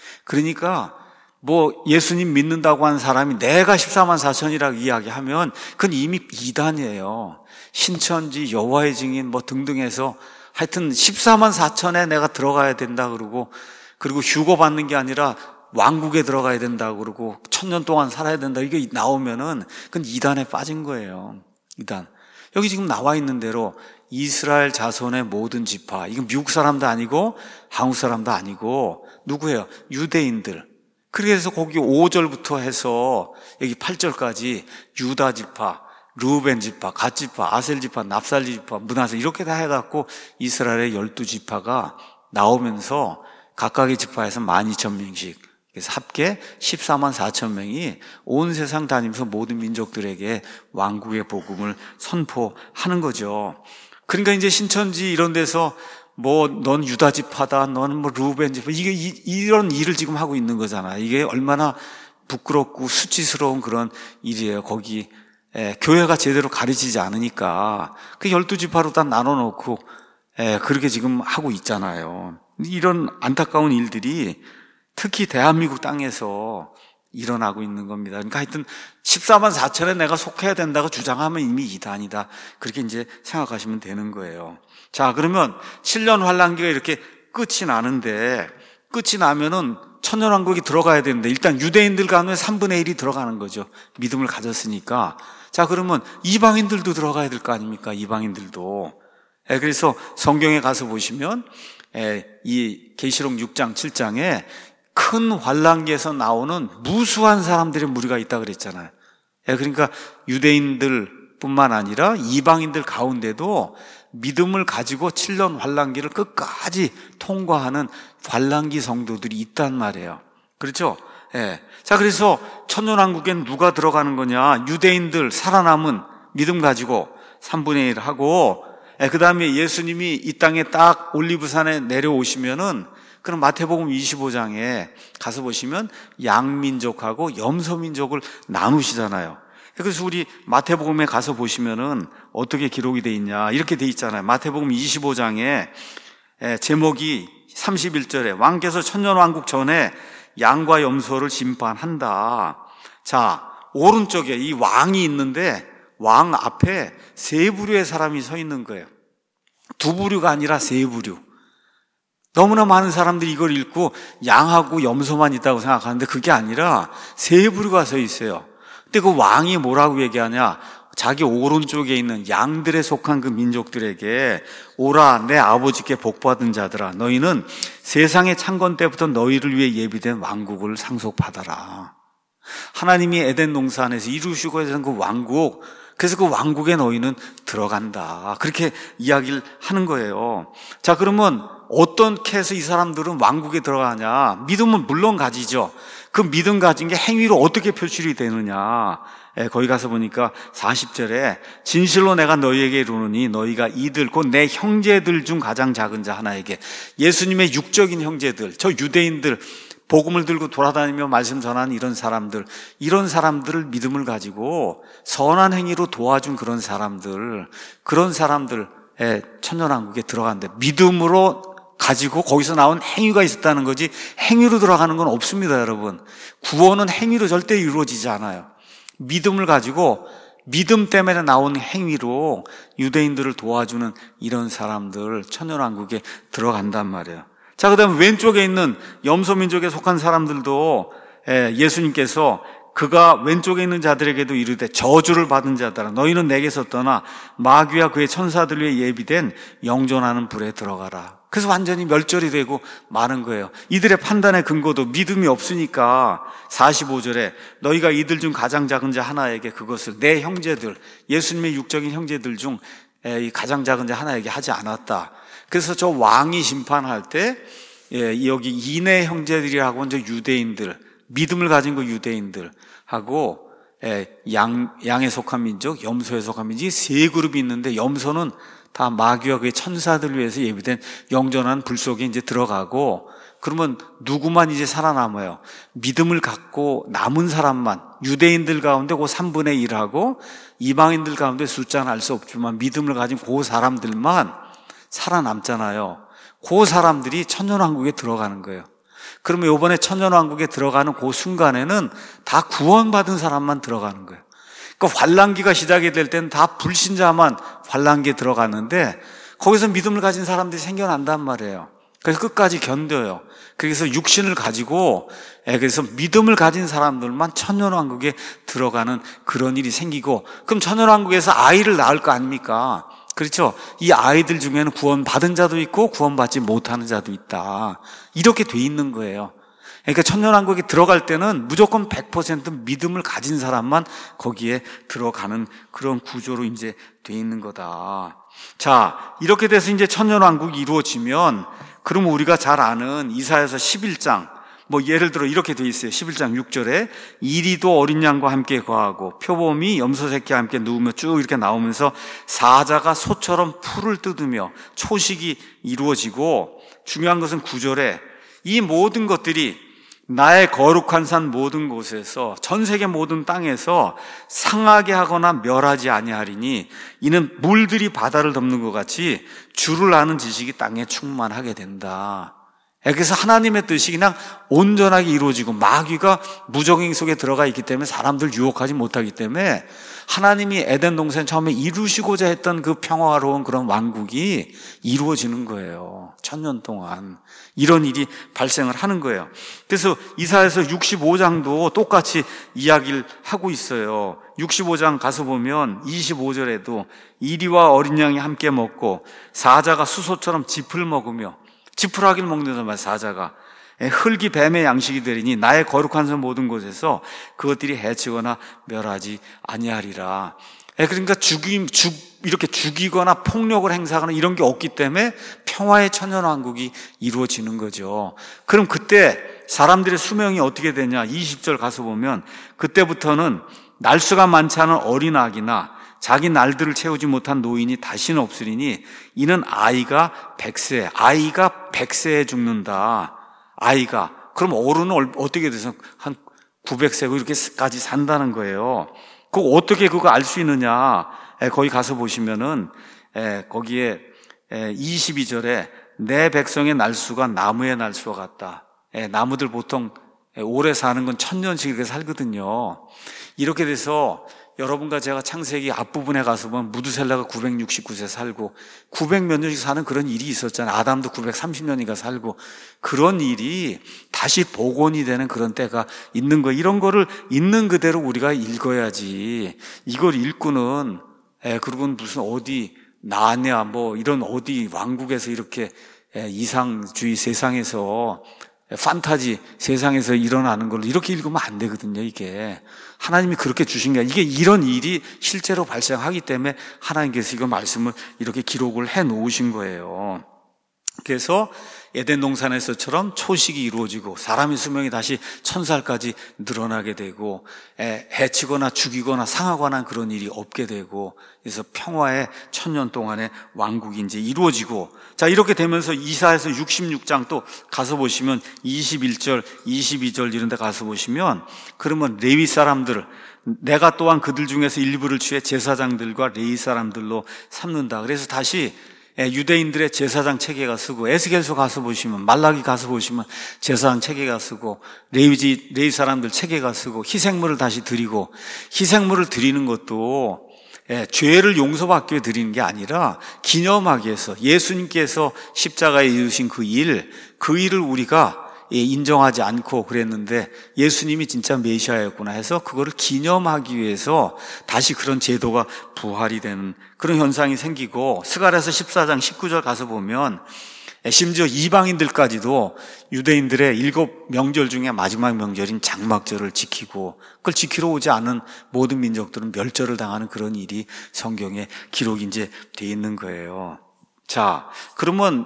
그러니까 뭐 예수님 믿는다고 하는 사람이 내가 십사만 사천이라고 이야기하면 그건 이미 이단이에요. 신천지, 여호와의 증인 뭐 등등 해서 하여튼 십사만 사천에 내가 들어가야 된다 그러고, 그리고 휴거 받는 게 아니라 왕국에 들어가야 된다 그러고 천년 동안 살아야 된다, 이게 나오면은 그건 이단에 빠진 거예요. 이단. 여기 지금 나와 있는 대로 이스라엘 자손의 모든 지파, 이건 미국 사람도 아니고 한국 사람도 아니고 누구예요? 유대인들. 그래서 거기 오 절부터 해서 여기 팔 절까지 유다 지파, 루벤 지파, 갓 지파, 아셀 지파, 납살리 지파, 므낫세 이렇게 다 해갖고 이스라엘의 열두 지파가 나오면서 각각의 지파에서 만 이천 명씩, 그래서 합계 십사만 사천 명이 온 세상 다니면서 모든 민족들에게 왕국의 복음을 선포하는 거죠. 그러니까 이제 신천지 이런 데서 뭐 넌 유다 지파다, 넌 뭐 루벤 지파, 이게 이, 이런 일을 지금 하고 있는 거잖아요. 이게 얼마나 부끄럽고 수치스러운 그런 일이에요. 거기 에, 교회가 제대로 가르치지 않으니까 그 열두 지파로 다 나눠놓고 에, 그렇게 지금 하고 있잖아요. 이런 안타까운 일들이 특히 대한민국 땅에서 일어나고 있는 겁니다. 그러니까 하여튼 십사만 사천에 내가 속해야 된다고 주장하면 이미 이단이다, 그렇게 이제 생각하시면 되는 거예요. 자, 그러면 칠 년 환란기가 이렇게 끝이 나는데, 끝이 나면은 천년왕국이 들어가야 되는데 일단 유대인들 가운데 삼분의 일이 들어가는 거죠. 믿음을 가졌으니까. 자, 그러면 이방인들도 들어가야 될 거 아닙니까? 이방인들도. 예, 그래서 성경에 가서 보시면 예, 이 계시록 육 장 칠 장에 큰 환란기에서 나오는 무수한 사람들의 무리가 있다 그랬잖아요. 예, 그러니까 유대인들뿐만 아니라 이방인들 가운데도 믿음을 가지고 칠 년 환란기를 끝까지 통과하는 환란기 성도들이 있단 말이에요. 그렇죠? 예. 자, 그래서 천년왕국엔 누가 들어가는 거냐? 유대인들 살아남은 믿음 가지고 삼분의 일 하고, 예, 그 다음에 예수님이 이 땅에 딱 올리브산에 내려오시면은, 그럼 마태복음 이십오 장에 가서 보시면 양민족하고 염소민족을 나누시잖아요. 그래서 우리 마태복음에 가서 보시면은 어떻게 기록이 돼 있냐, 이렇게 돼 있잖아요. 마태복음 이십오 장에 제목이 삼십일 절에 왕께서 천년왕국 전에 양과 염소를 심판한다. 자, 오른쪽에 이 왕이 있는데 왕 앞에 세 부류의 사람이 서 있는 거예요. 두 부류가 아니라 세 부류. 너무나 많은 사람들이 이걸 읽고 양하고 염소만 있다고 생각하는데 그게 아니라 세 부류가 서 있어요. 근데 그 왕이 뭐라고 얘기하냐? 자기 오른쪽에 있는 양들에 속한 그 민족들에게 오라, 내 아버지께 복받은 자들아, 너희는 세상의 창건 때부터 너희를 위해 예비된 왕국을 상속받아라. 하나님이 에덴 동산에서 이루시고 하신 그 왕국, 그래서 그 왕국에 너희는 들어간다, 그렇게 이야기를 하는 거예요. 자, 그러면 어떻게 해서 이 사람들은 왕국에 들어가냐? 믿음은 물론 가지죠. 그 믿음 가진 게 행위로 어떻게 표출이 되느냐? 예, 거기 가서 보니까 사십 절에 진실로 내가 너희에게 이르노니 너희가 이들 곧 내 형제들 중 가장 작은 자 하나에게, 예수님의 육적인 형제들, 저 유대인들, 복음을 들고 돌아다니며 말씀 전하는 이런 사람들, 이런 사람들을 믿음을 가지고 선한 행위로 도와준 그런 사람들, 그런 사람들의 천년왕국에 들어간대. 믿음으로 가지고 거기서 나온 행위가 있었다는 거지 행위로 들어가는 건 없습니다, 여러분. 구원은 행위로 절대 이루어지지 않아요. 믿음을 가지고 믿음 때문에 나온 행위로 유대인들을 도와주는 이런 사람들 천년왕국에 들어간단 말이에요. 자, 그 다음에 왼쪽에 있는 염소민족에 속한 사람들도 예수님께서 그가 왼쪽에 있는 자들에게도 이르되 저주를 받은 자들아 너희는 내게서 떠나 마귀와 그의 천사들 위해 예비된 영존하는 불에 들어가라. 그래서 완전히 멸절이 되고 마는 거예요. 이들의 판단의 근거도 믿음이 없으니까 사십오 절에 너희가 이들 중 가장 작은 자 하나에게 그것을 내 형제들, 예수님의 육적인 형제들 중 가장 작은 자 하나에게 하지 않았다. 그래서 저 왕이 심판할 때 여기 이내 형제들이라고 하는 저 유대인들, 믿음을 가진 그 유대인들하고 양, 양에 속한 민족, 염소에 속한 민족이 세 그룹이 있는데 염소는 다 마귀와 그의 천사들을 위해서 예비된 영전한 불 속에 이제 들어가고, 그러면 누구만 이제 살아남아요? 믿음을 갖고 남은 사람만, 유대인들 가운데 그 삼분의 일하고 이방인들 가운데 숫자는 알 수 없지만 믿음을 가진 그 사람들만 살아남잖아요. 그 사람들이 천년왕국에 들어가는 거예요. 그러면 이번에 천년왕국에 들어가는 그 순간에는 다 구원받은 사람만 들어가는 거예요. 그러니까 환란기가 시작이 될 때는 다 불신자만 환란기에 들어가는데 거기서 믿음을 가진 사람들이 생겨난단 말이에요. 그래서 끝까지 견뎌요. 그래서 육신을 가지고, 그래서 믿음을 가진 사람들만 천년왕국에 들어가는 그런 일이 생기고, 그럼 천년왕국에서 아이를 낳을 거 아닙니까? 그렇죠? 이 아이들 중에는 구원받은 자도 있고 구원받지 못하는 자도 있다. 이렇게 돼 있는 거예요. 그러니까 천년왕국에 들어갈 때는 무조건 백 퍼센트 믿음을 가진 사람만 거기에 들어가는 그런 구조로 이제 돼 있는 거다. 자, 이렇게 돼서 이제 천년왕국이 이루어지면, 그러면 우리가 잘 아는 이사야서 십일 장, 뭐 예를 들어 이렇게 돼 있어요. 십일 장 육 절에 이리도 어린 양과 함께 거하고 표범이 염소 새끼와 함께 누우며 쭉 이렇게 나오면서 사자가 소처럼 풀을 뜯으며 초식이 이루어지고, 중요한 것은 구 절에 이 모든 것들이 나의 거룩한 산 모든 곳에서, 전 세계 모든 땅에서 상하게 하거나 멸하지 아니하리니 이는 물들이 바다를 덮는 것 같이 주를 아는 지식이 땅에 충만하게 된다. 그래서 하나님의 뜻이 그냥 온전하게 이루어지고, 마귀가 무적행 속에 들어가 있기 때문에 사람들 유혹하지 못하기 때문에 하나님이 에덴 동산 처음에 이루시고자 했던 그 평화로운 그런 왕국이 이루어지는 거예요. 천년 동안 이런 일이 발생을 하는 거예요. 그래서 이사야서 육십오 장도 똑같이 이야기를 하고 있어요. 육십오 장 가서 보면 이십오 절에도 이리와 어린 양이 함께 먹고 사자가 수소처럼 짚을 먹으며, 지푸라기를 먹는단 말이야, 사자가. 흙이 뱀의 양식이 되리니 나의 거룩한 산 모든 곳에서 그것들이 해치거나 멸하지 아니하리라. 그러니까 죽임, 죽, 이렇게 죽이거나 폭력을 행사하거나 이런 게 없기 때문에 평화의 천년왕국이 이루어지는 거죠. 그럼 그때 사람들의 수명이 어떻게 되냐? 이십 절 가서 보면 그때부터는 날수가 많지 않은 어린 아기나 자기 날들을 채우지 못한 노인이 다시는 없으리니 이는 아이가 백세, 아이가 백세에 죽는다. 아이가. 그럼 어른은 어떻게 돼서 한 구백 세고 이렇게까지 산다는 거예요. 그거 어떻게 그거 알 수 있느냐? 거기 가서 보시면은 거기에 이십이 절에 내 백성의 날수가 나무의 날수와 같다. 나무들 보통 오래 사는 건 천년씩 이렇게 살거든요. 이렇게 돼서 여러분과 제가 창세기 앞부분에 가서 보면 무두셀라가 구백육십구 세 살고 구백 몇 년씩 사는 그런 일이 있었잖아요. 아담도 구백삼십 년이가 살고, 그런 일이 다시 복원이 되는 그런 때가 있는 거, 이런 거를 있는 그대로 우리가 읽어야지. 이걸 읽고는 에, 그리고는 무슨 어디 나냐 뭐 이런 어디 왕국에서 이렇게 에, 이상주의 세상에서 판타지 세상에서 일어나는 걸 이렇게 읽으면 안 되거든요. 이게 하나님이 그렇게 주신 게, 이게 이런 일이 실제로 발생하기 때문에 하나님께서 이거 말씀을 이렇게 기록을 해 놓으신 거예요. 그래서 에덴 동산에서처럼 초식이 이루어지고 사람의 수명이 다시 천 살까지 늘어나게 되고, 해치거나 죽이거나 상하거나 그런 일이 없게 되고, 그래서 평화의 천년 동안의 왕국이 이제 이루어지고, 자, 이렇게 되면서 이사야서 육십육 장 또 가서 보시면 이십일 절, 이십이 절 이런 데 가서 보시면, 그러면 레위 사람들, 내가 또한 그들 중에서 일부를 취해 제사장들과 레위 사람들로 삼는다. 그래서 다시 유대인들의 제사장 체계가 쓰고, 에스겔서 가서 보시면, 말라기 가서 보시면 제사장 체계가 쓰고, 레위지 레위 사람들 체계가 쓰고, 희생물을 다시 드리고, 희생물을 드리는 것도 예, 죄를 용서받기 위해 드리는 게 아니라 기념하기 위해서, 예수님께서 십자가에 이루신 그 일, 그 일을 우리가 인정하지 않고 그랬는데 예수님이 진짜 메시아였구나 해서 그거를 기념하기 위해서 다시 그런 제도가 부활이 되는 그런 현상이 생기고, 스가랴서 십사 장 십구 절 가서 보면 심지어 이방인들까지도 유대인들의 일곱 명절 중에 마지막 명절인 장막절을 지키고, 그걸 지키러 오지 않은 모든 민족들은 멸절을 당하는 그런 일이 성경에 기록이 이제 돼 있는 거예요. 자, 그러면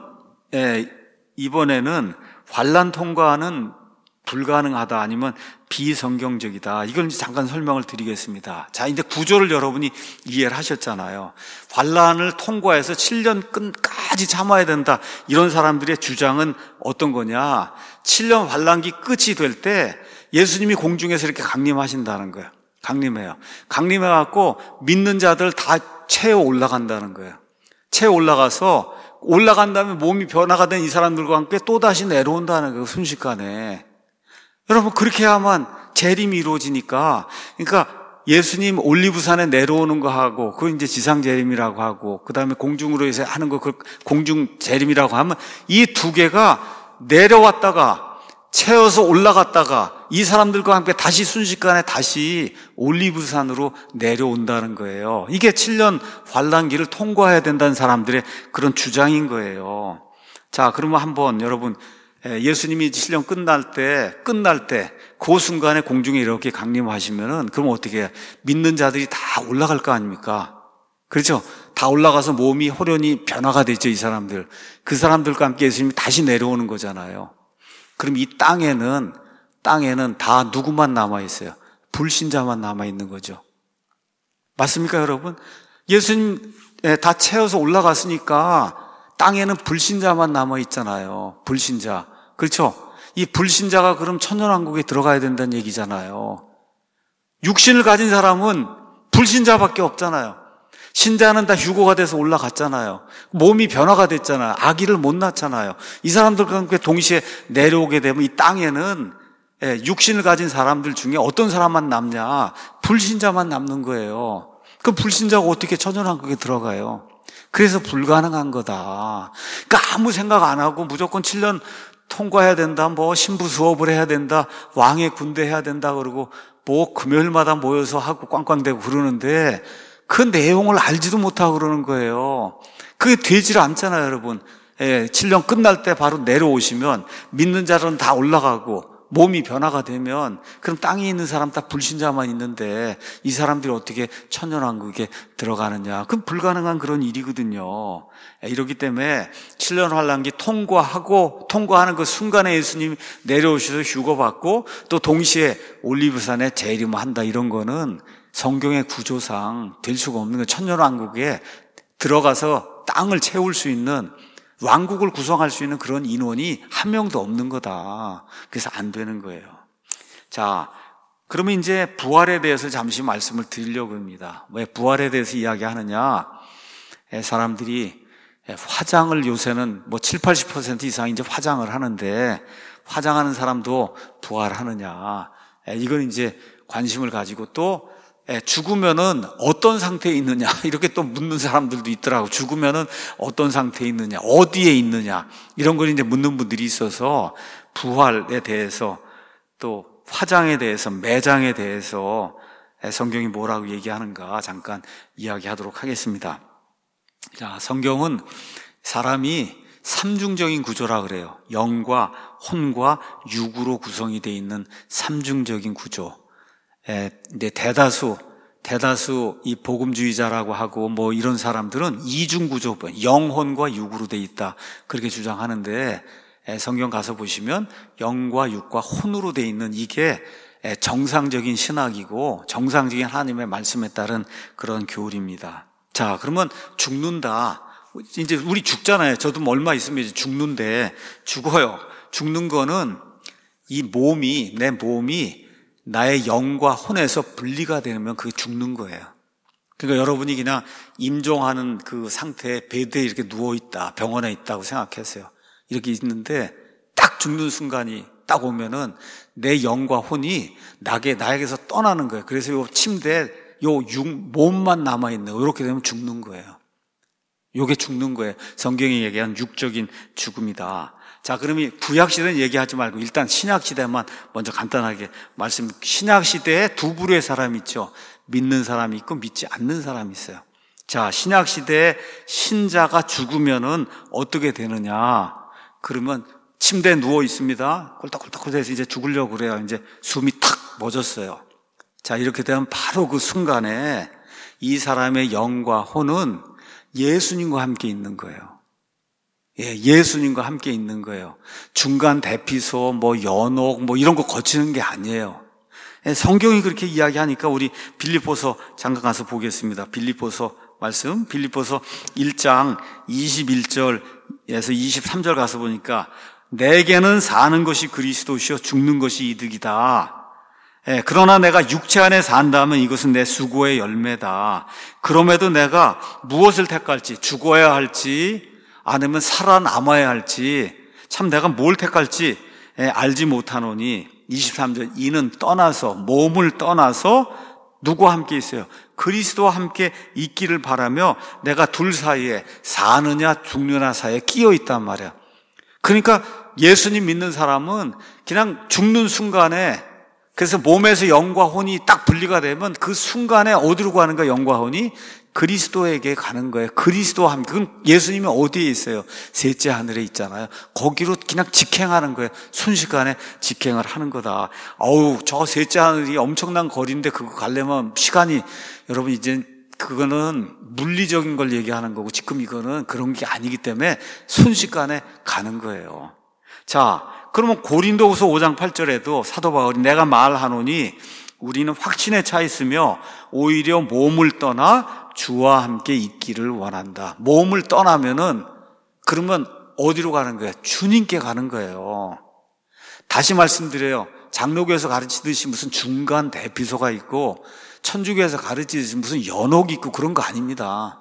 이번에는 환난 통과는 불가능하다 아니면 비성경적이다, 이걸 이제 잠깐 설명을 드리겠습니다. 자, 이제 구조를 여러분이 이해를 하셨잖아요. 환난을 통과해서 칠 년 끝까지 참아야 된다, 이런 사람들의 주장은 어떤 거냐? 칠 년 환난기 끝이 될 때 예수님이 공중에서 이렇게 강림하신다는 거예요. 강림해요. 강림해갖고 믿는 자들 다 채워 올라간다는 거예요. 채워 올라가서 올라간 다음에 몸이 변화가 된 이 사람들과 함께 또다시 내려온다는 거예요. 순식간에. 여러분, 그렇게 해야만 재림이 이루어지니까. 그러니까 예수님 올리브산에 내려오는 거 하고, 그거 이제 지상 재림이라고 하고, 그 다음에 공중으로 해서 하는 거, 그 공중 재림이라고 하면 이 두 개가 내려왔다가 채워서 올라갔다가 이 사람들과 함께 다시 순식간에 다시 올리브산으로 내려온다는 거예요. 이게 칠 년 환난기를 통과해야 된다는 사람들의 그런 주장인 거예요. 자, 그러면 한번 여러분, 예수님이 칠 년 끝날 때, 끝날 때, 그 순간에 공중에 이렇게 강림하시면은, 그럼 어떻게 해? 믿는 자들이 다 올라갈 거 아닙니까? 그렇죠? 다 올라가서 몸이 호련히 변화가 되죠, 이 사람들. 그 사람들과 함께 예수님이 다시 내려오는 거잖아요. 그럼 이 땅에는, 땅에는 다 누구만 남아있어요? 불신자만 남아있는 거죠. 맞습니까, 여러분? 예수님 다 채워서 올라갔으니까 땅에는 불신자만 남아있잖아요. 불신자. 그렇죠? 이 불신자가 그럼 천년왕국에 들어가야 된다는 얘기잖아요. 육신을 가진 사람은 불신자밖에 없잖아요. 신자는 다 휴거가 돼서 올라갔잖아요. 몸이 변화가 됐잖아요. 아기를 못 낳잖아요. 이 사람들과 함께 동시에 내려오게 되면 이 땅에는 육신을 가진 사람들 중에 어떤 사람만 남냐? 불신자만 남는 거예요. 그럼 불신자가 어떻게 천년왕국에 들어가요? 그래서 불가능한 거다. 그러니까 아무 생각 안 하고 무조건 칠 년 통과해야 된다, 뭐 신부 수업을 해야 된다, 왕의 군대 해야 된다 그러고 뭐 금요일마다 모여서 하고 꽝꽝대고 그러는데 그 내용을 알지도 못하고 그러는 거예요. 그게 되질 않잖아요, 여러분. 예, 칠 년 끝날 때 바로 내려오시면 믿는 자들은 다 올라가고 몸이 변화가 되면 그럼 땅에 있는 사람 다 불신자만 있는데 이 사람들이 어떻게 천년왕국에 들어가느냐? 그럼 불가능한 그런 일이거든요. 이렇기 때문에 칠 년 환난기 통과하고 통과하는 그 순간에 예수님이 내려오셔서 휴거받고 또 동시에 올리브산에 재림을 한다, 이런 거는 성경의 구조상 될 수가 없는 거예요. 천년왕국에 들어가서 땅을 채울 수 있는, 왕국을 구성할 수 있는 그런 인원이 한 명도 없는 거다. 그래서 안 되는 거예요. 자, 그러면 이제 부활에 대해서 잠시 말씀을 드리려고 합니다. 왜 부활에 대해서 이야기하느냐? 사람들이 화장을 요새는 뭐 칠, 팔십 퍼센트 이상 이제 화장을 하는데 화장하는 사람도 부활하느냐? 이건 이제 관심을 가지고 또 죽으면은 어떤 상태에 있느냐, 이렇게 또 묻는 사람들도 있더라고. 죽으면은 어떤 상태에 있느냐, 어디에 있느냐, 이런 걸 이제 묻는 분들이 있어서 부활에 대해서 또 화장에 대해서, 매장에 대해서 성경이 뭐라고 얘기하는가 잠깐 이야기하도록 하겠습니다. 자, 성경은 사람이 삼중적인 구조라 그래요. 영과 혼과 육으로 구성이 되어 있는 삼중적인 구조. 에, 근데 대다수, 대다수 이 복음주의자라고 하고 뭐 이런 사람들은 이중구조, 영혼과 육으로 돼 있다, 그렇게 주장하는데, 에, 성경 가서 보시면 영과 육과 혼으로 돼 있는 이게 에, 정상적인 신학이고 정상적인 하나님의 말씀에 따른 그런 교리입니다. 자, 그러면 죽는다. 이제 우리 죽잖아요. 저도 뭐 얼마 있으면 이제 죽는데, 죽어요. 죽는 거는 이 몸이, 내 몸이 나의 영과 혼에서 분리가 되면 그게 죽는 거예요. 그러니까 여러분이 그냥 임종하는 그 상태에 베드에 이렇게 누워있다, 병원에 있다고 생각했어요. 이렇게 있는데 딱 죽는 순간이 딱 오면은 내 영과 혼이 나게, 나에게서 떠나는 거예요. 그래서 요 침대에 요 육, 몸만 남아있는, 이렇게 되면 죽는 거예요. 요게 죽는 거예요. 성경이 얘기한 육적인 죽음이다. 자, 그러면 구약시대는 얘기하지 말고 일단 신약시대만 먼저 간단하게 말씀. 신약시대에 두 부류의 사람이 있죠. 믿는 사람이 있고 믿지 않는 사람이 있어요. 자, 신약시대에 신자가 죽으면은 어떻게 되느냐. 그러면 침대에 누워 있습니다. 꼴딱꼴딱해서 이제 죽으려고 그래요. 이제 숨이 탁 멎었어요. 자, 이렇게 되면 바로 그 순간에 이 사람의 영과 혼은 예수님과 함께 있는 거예요. 예, 예수님과 함께 있는 거예요. 중간 대피소, 뭐 연옥, 뭐 이런 거 거치는 게 아니에요. 예, 성경이 그렇게 이야기하니까 우리 빌립보서 잠깐 가서 보겠습니다. 빌립보서 말씀, 빌립보서 일 장 이십일 절에서 이십삼 절 가서 보니까 내게는 사는 것이 그리스도시요 죽는 것이 이득이다. 예, 그러나 내가 육체 안에 산다면 이것은 내 수고의 열매다. 그럼에도 내가 무엇을 택할지, 죽어야 할지 아니면 살아남아야 할지 참 내가 뭘 택할지 예, 알지 못하노니 이십삼 절 이는 떠나서 몸을 떠나서 누구와 함께 있어요? 그리스도와 함께 있기를 바라며 내가 둘 사이에 사느냐 죽느냐 사이에 끼어 있단 말이야. 그러니까 예수님 믿는 사람은 그냥 죽는 순간에 그래서 몸에서 영과 혼이 딱 분리가 되면 그 순간에 어디로 가는 거야? 영과 혼이 그리스도에게 가는 거예요. 그리스도와 함께. 그럼 예수님이 어디에 있어요? 셋째 하늘에 있잖아요. 거기로 그냥 직행하는 거예요. 순식간에 직행을 하는 거다. 어우, 저 셋째 하늘이 엄청난 거리인데 그거 가려면 시간이, 여러분 이제 그거는 물리적인 걸 얘기하는 거고 지금 이거는 그런 게 아니기 때문에 순식간에 가는 거예요. 자, 그러면 고린도후서 오 장 팔 절에도 사도 바울이 내가 말하노니 우리는 확신에 차 있으며 오히려 몸을 떠나 주와 함께 있기를 원한다. 몸을 떠나면은 그러면 어디로 가는 거예요? 주님께 가는 거예요. 다시 말씀드려요. 장로교에서 가르치듯이 무슨 중간 대피소가 있고 천주교에서 가르치듯이 무슨 연옥이 있고 그런 거 아닙니다.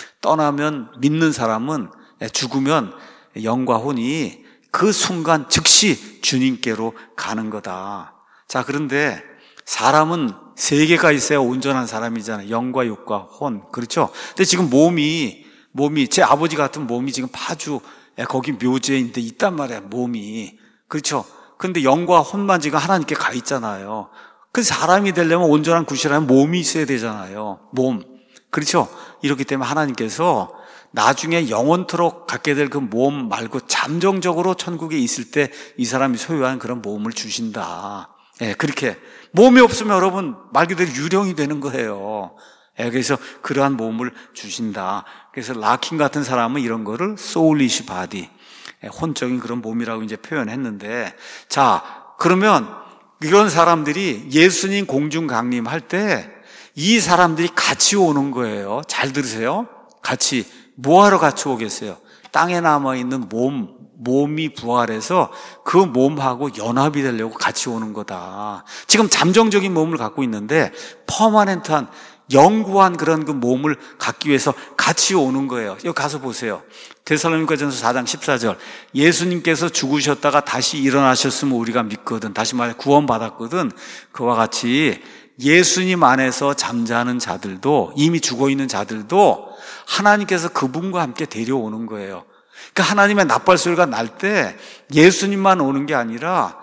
떠나면 믿는 사람은 죽으면 영과 혼이 그 순간 즉시 주님께로 가는 거다. 자, 그런데 사람은 세 개가 있어야 온전한 사람이잖아요. 영과 육과 혼. 그렇죠? 근데 지금 몸이, 몸이, 제 아버지 같은 몸이 지금 파주, 거기 묘지에 있단 말이에요. 몸이. 그렇죠? 근데 영과 혼만 지금 하나님께 가 있잖아요. 그래서 사람이 되려면 온전한 구실하면 몸이 있어야 되잖아요. 몸. 그렇죠? 이렇기 때문에 하나님께서 나중에 영원토록 갖게 될 그 몸 말고 잠정적으로 천국에 있을 때 이 사람이 소유한 그런 몸을 주신다. 예, 그렇게. 몸이 없으면 여러분 말 그대로 유령이 되는 거예요. 예, 그래서 그러한 몸을 주신다. 그래서 라킨 같은 사람은 이런 거를 소울리시 바디, 예, 혼적인 그런 몸이라고 이제 표현했는데, 자, 그러면 이런 사람들이 예수님 공중 강림할 때 이 사람들이 같이 오는 거예요. 잘 들으세요. 같이. 뭐하러 같이 오겠어요? 땅에 남아있는 몸, 몸이 부활해서 그 몸하고 연합이 되려고 같이 오는 거다. 지금 잠정적인 몸을 갖고 있는데 퍼머넨트한 영구한 그런 그 몸을 갖기 위해서 같이 오는 거예요. 여기 가서 보세요. 데살로니가전서 사 장 십사 절 예수님께서 죽으셨다가 다시 일어나셨으면 우리가 믿거든. 다시 말해 구원받았거든. 그와 같이 예수님 안에서 잠자는 자들도, 이미 죽어있는 자들도 하나님께서 그분과 함께 데려오는 거예요. 그러니까 하나님의 나팔소리가 날 때 예수님만 오는 게 아니라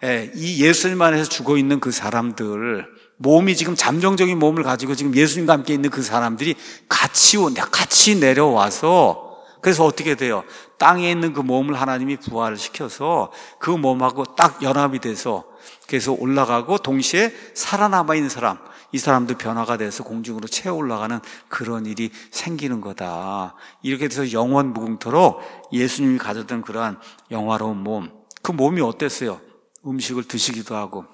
이 예수님 안에서 죽어있는 그 사람들, 몸이 지금 잠정적인 몸을 가지고 지금 예수님과 함께 있는 그 사람들이 같이 온, 같이 내려와서, 그래서 어떻게 돼요? 땅에 있는 그 몸을 하나님이 부활을 시켜서 그 몸하고 딱 연합이 돼서 그래서 올라가고 동시에 살아남아 있는 사람, 이 사람도 변화가 돼서 공중으로 채워 올라가는 그런 일이 생기는 거다. 이렇게 돼서 영원 무궁토록 예수님이 가졌던 그러한 영화로운 몸, 그 몸이 어땠어요? 음식을 드시기도 하고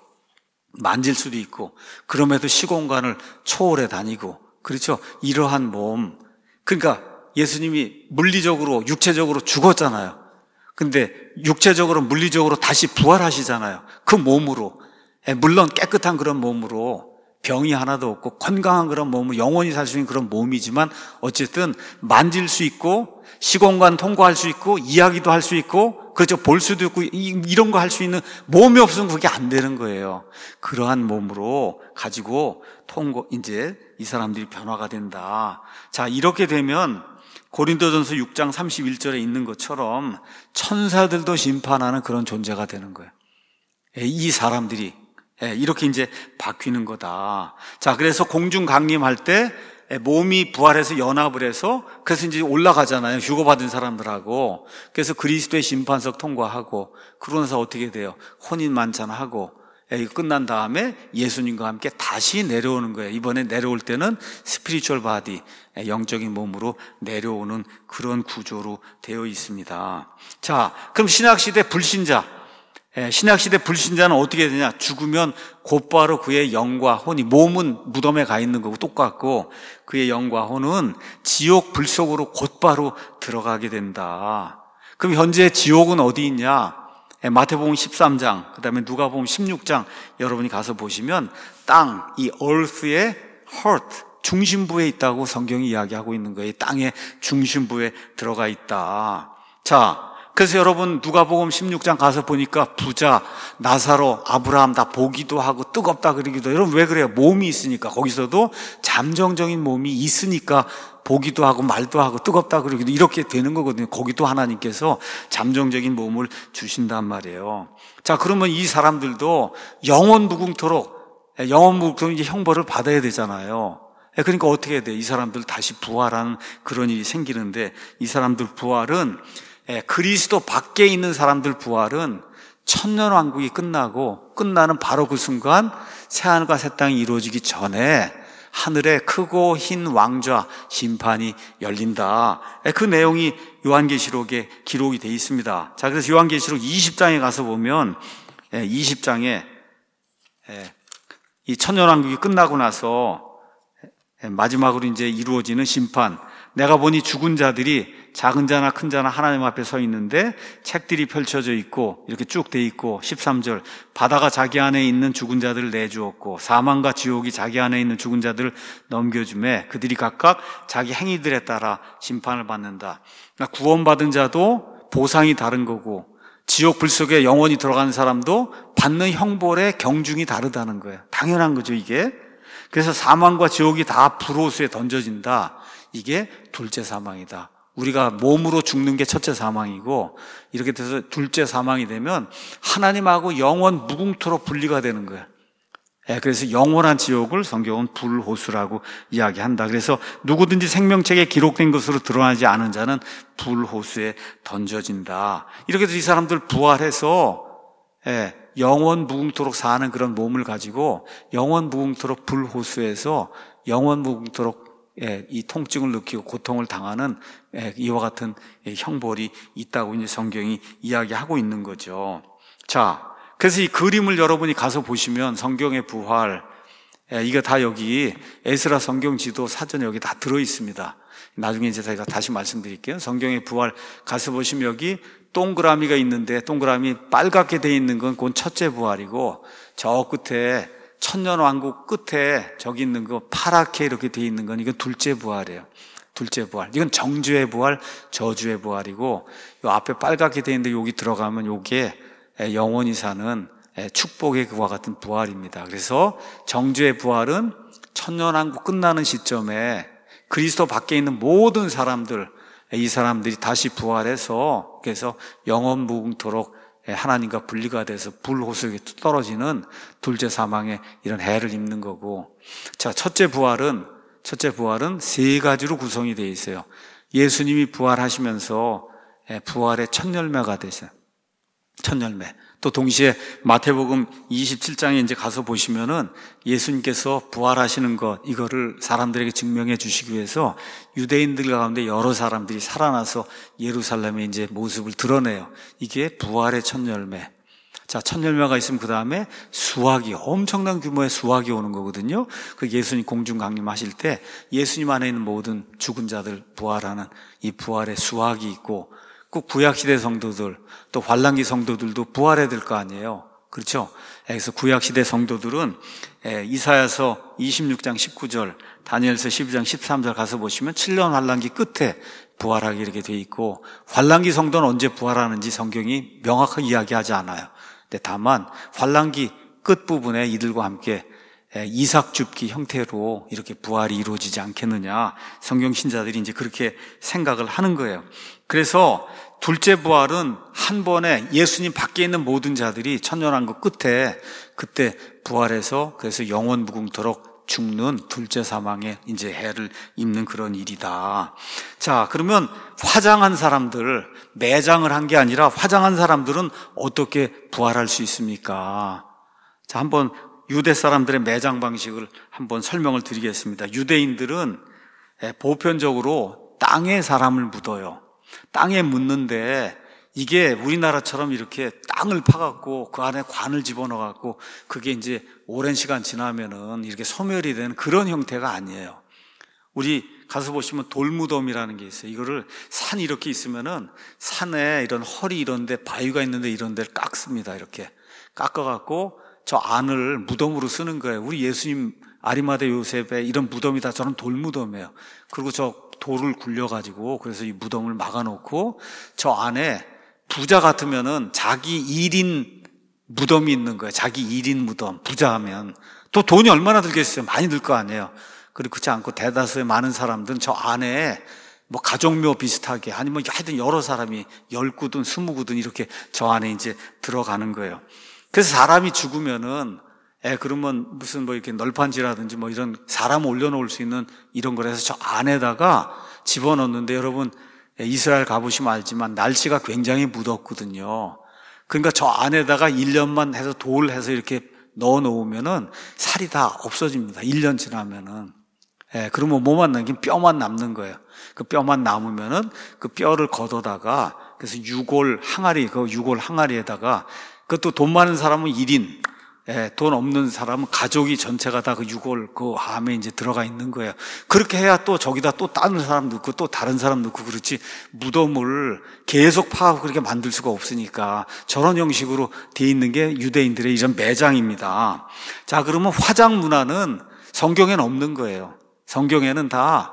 만질 수도 있고 그럼에도 시공간을 초월해 다니고, 그렇죠? 이러한 몸. 그러니까 예수님이 물리적으로 육체적으로 죽었잖아요. 근데 육체적으로 물리적으로 다시 부활하시잖아요. 그 몸으로. 물론 깨끗한 그런 몸으로, 병이 하나도 없고 건강한 그런 몸으로 영원히 살 수 있는 그런 몸이지만 어쨌든 만질 수 있고 시공간 통과할 수 있고 이야기도 할 수 있고, 그렇죠, 볼 수도 있고 이런 거 할 수 있는 몸이 없으면 그게 안 되는 거예요. 그러한 몸으로 가지고 통과, 이제 이 사람들이 변화가 된다. 자, 이렇게 되면 고린도전서 육 장 삼십일 절에 있는 것처럼 천사들도 심판하는 그런 존재가 되는 거예요. 이 사람들이 이렇게 이제 바뀌는 거다. 자, 그래서 공중 강림할 때 몸이 부활해서 연합을 해서 그래서 이제 올라가잖아요. 휴거받은 사람들하고. 그래서 그리스도의 심판석 통과하고 그러면서 어떻게 돼요? 혼인 만찬하고 이거 끝난 다음에 예수님과 함께 다시 내려오는 거예요. 이번에 내려올 때는 스피리추얼 바디, 영적인 몸으로 내려오는 그런 구조로 되어 있습니다. 자, 그럼 신약시대 불신자, 신약시대 불신자는 어떻게 되냐? 죽으면 곧바로 그의 영과 혼이, 몸은 무덤에 가 있는 거고 똑같고 그의 영과 혼은 지옥 불 속으로 곧바로 들어가게 된다. 그럼 현재 지옥은 어디 있냐? 마태복음 십삼 장, 그 다음에 누가복음 십육 장 여러분이 가서 보시면 땅, 이 earth의 heart, 중심부에 있다고 성경이 이야기하고 있는 거예요. 땅의 중심부에 들어가 있다. 자, 그래서 여러분 누가복음 십육 장 가서 보니까 부자, 나사로, 아브라함 다 보기도 하고 뜨겁다 그러기도. 여러분 왜 그래요? 몸이 있으니까. 거기서도 잠정적인 몸이 있으니까 보기도 하고 말도 하고 뜨겁다 그러기도 이렇게 되는 거거든요. 거기도 하나님께서 잠정적인 몸을 주신단 말이에요. 자, 그러면 이 사람들도 영원 무궁토록, 영원 무궁토록 이제 형벌을 받아야 되잖아요. 그러니까 어떻게 해야 돼? 이 사람들 다시 부활하는 그런 일이 생기는데 이 사람들 부활은 그리스도 밖에 있는 사람들 부활은 천년왕국이 끝나고 끝나는 바로 그 순간 새하늘과 새 땅이 이루어지기 전에 하늘에 크고 흰 왕좌 심판이 열린다. 그 내용이 요한계시록에 기록이 되어 있습니다. 자, 그래서 요한계시록 이십 장에 가서 보면 이십 장에 이 천년왕국이 끝나고 나서 마지막으로 이제 이루어지는 심판. 내가 보니 죽은 자들이 작은 자나 큰 자나 하나님 앞에 서 있는데 책들이 펼쳐져 있고 이렇게 쭉 돼 있고 십삼 절 바다가 자기 안에 있는 죽은 자들을 내주었고 사망과 지옥이 자기 안에 있는 죽은 자들을 넘겨주매 그들이 각각 자기 행위들에 따라 심판을 받는다. 그러니까 구원받은 자도 보상이 다른 거고 지옥 불 속에 영원히 들어가는 사람도 받는 형벌의 경중이 다르다는 거예요. 당연한 거죠, 이게. 그래서 사망과 지옥이 다 불호수에 던져진다. 이게 둘째 사망이다. 우리가 몸으로 죽는 게 첫째 사망이고 이렇게 돼서 둘째 사망이 되면 하나님하고 영원 무궁토록 분리가 되는 거예요. 그래서 영원한 지옥을 성경은 불호수라고 이야기한다. 그래서 누구든지 생명책에 기록된 것으로 드러나지 않은 자는 불호수에 던져진다. 이렇게 해서 이 사람들 부활해서 영원 무궁토록 사는 그런 몸을 가지고 영원 무궁토록 불호수에서 영원 무궁토록 이 통증을 느끼고 고통을 당하는 이와 같은 형벌이 있다고 이제 성경이 이야기하고 있는 거죠. 자, 그래서 이 그림을 여러분이 가서 보시면 성경의 부활, 이거 다 여기 에스라 성경 지도 사전에 여기 다 들어 있습니다. 나중에 이제 제가 다시 말씀드릴게요. 성경의 부활 가서 보시면 여기 동그라미가 있는데 동그라미 빨갛게 돼 있는 건 그건 첫째 부활이고 저 끝에 천년왕국 끝에 저기 있는 거 파랗게 이렇게 돼 있는 건 이건 둘째 부활이에요. 둘째 부활. 이건 정주의 부활, 저주의 부활이고 요 앞에 빨갛게 돼 있는데 여기 들어가면 요게 영원히 사는 축복의 그와 같은 부활입니다. 그래서 정주의 부활은 천년왕국 끝나는 시점에 그리스도 밖에 있는 모든 사람들, 이 사람들이 다시 부활해서 그래서 영원 무궁토록 하나님과 분리가 돼서 불호수에 떨어지는 둘째 사망의 이런 해를 입는 거고. 자, 첫째 부활은, 첫째 부활은 세 가지로 구성이 되어 있어요. 예수님이 부활하시면서 부활의 첫 열매가 되세요. 첫 열매. 또 동시에 마태복음 이십칠 장에 이제 가서 보시면은 예수님께서 부활하시는 것, 이거를 사람들에게 증명해 주시기 위해서 유대인들 가운데 여러 사람들이 살아나서 예루살렘의 이제 모습을 드러내요. 이게 부활의 첫 열매. 자, 첫 열매가 있으면 그 다음에 수확이, 엄청난 규모의 수확이 오는 거거든요. 그 예수님 공중 강림하실 때 예수님 안에 있는 모든 죽은 자들 부활하는 이 부활의 수확이 있고 그 구약시대 성도들, 또 환란기 성도들도 부활해야 될 거 아니에요. 그렇죠? 그래서 구약시대 성도들은 이사야서 이십육 장 십구 절, 다니엘서 십이 장 십삼 절 가서 보시면 칠 년 환란기 끝에 부활하게 이렇게 돼 있고 환란기 성도는 언제 부활하는지 성경이 명확하게 이야기하지 않아요. 근데 다만 환란기 끝부분에 이들과 함께 이삭 줍기 형태로 이렇게 부활이 이루어지지 않겠느냐. 성경 신자들이 이제 그렇게 생각을 하는 거예요. 그래서 둘째 부활은 한 번에 예수님 밖에 있는 모든 자들이 천년왕국 끝에 그때 부활해서 그래서 영원 무궁토록 죽는 둘째 사망에 이제 해를 입는 그런 일이다. 자, 그러면 화장한 사람들, 매장을 한 게 아니라 화장한 사람들은 어떻게 부활할 수 있습니까? 자, 한번 유대 사람들의 매장 방식을 한번 설명을 드리겠습니다. 유대인들은 보편적으로 땅에 사람을 묻어요. 땅에 묻는데 이게 우리나라처럼 이렇게 땅을 파갖고 그 안에 관을 집어넣어갖고 그게 이제 오랜 시간 지나면은 이렇게 소멸이 되는 그런 형태가 아니에요. 우리 가서 보시면 돌무덤이라는 게 있어요. 이거를 산 이렇게 있으면은 산에 이런 허리 이런데 바위가 있는데 이런 데를 깎습니다. 이렇게 깎아갖고 저 안을 무덤으로 쓰는 거예요. 우리 예수님 아리마대 요셉의 이런 무덤이 다 저런 돌무덤이에요. 그리고 저 돌을 굴려가지고 그래서 이 무덤을 막아놓고 저 안에 부자 같으면은 자기 일 인 무덤이 있는 거예요. 자기 일 인 무덤. 부자하면 또 돈이 얼마나 들겠어요? 많이 들 거 아니에요. 그리고 그렇지 않고 대다수의 많은 사람들은 저 안에 뭐 가족묘 비슷하게 아니면 하여튼 여러 사람이 열 구든 스무 구든 이렇게 저 안에 이제 들어가는 거예요. 그래서 사람이 죽으면은 에 그러면 무슨 뭐 이렇게 널판지라든지 뭐 이런 사람 올려놓을 수 있는 이런 거라서 저 안에다가 집어넣는데 여러분 이스라엘 가보시면 알지만 날씨가 굉장히 무덥거든요. 그러니까 저 안에다가 일 년만 해서 돌 해서 이렇게 넣어 놓으면은 살이 다 없어집니다. 일 년 지나면은. 예, 그러면 뭐만 남긴 뼈만 남는 거예요. 그 뼈만 남으면은 그 뼈를 걷어다가 그래서 유골 항아리, 그 유골 항아리에다가 그것도 돈 많은 사람은 일 인, 예, 돈 없는 사람은 가족이 전체가 다 그 유골 그 암에 이제 들어가 있는 거예요. 그렇게 해야 또 저기다 또 다른 사람 넣고 또 다른 사람 넣고 그렇지 무덤을 계속 파고 그렇게 만들 수가 없으니까 저런 형식으로 돼 있는 게 유대인들의 이런 매장입니다. 자, 그러면 화장 문화는 성경에는 없는 거예요. 성경에는 다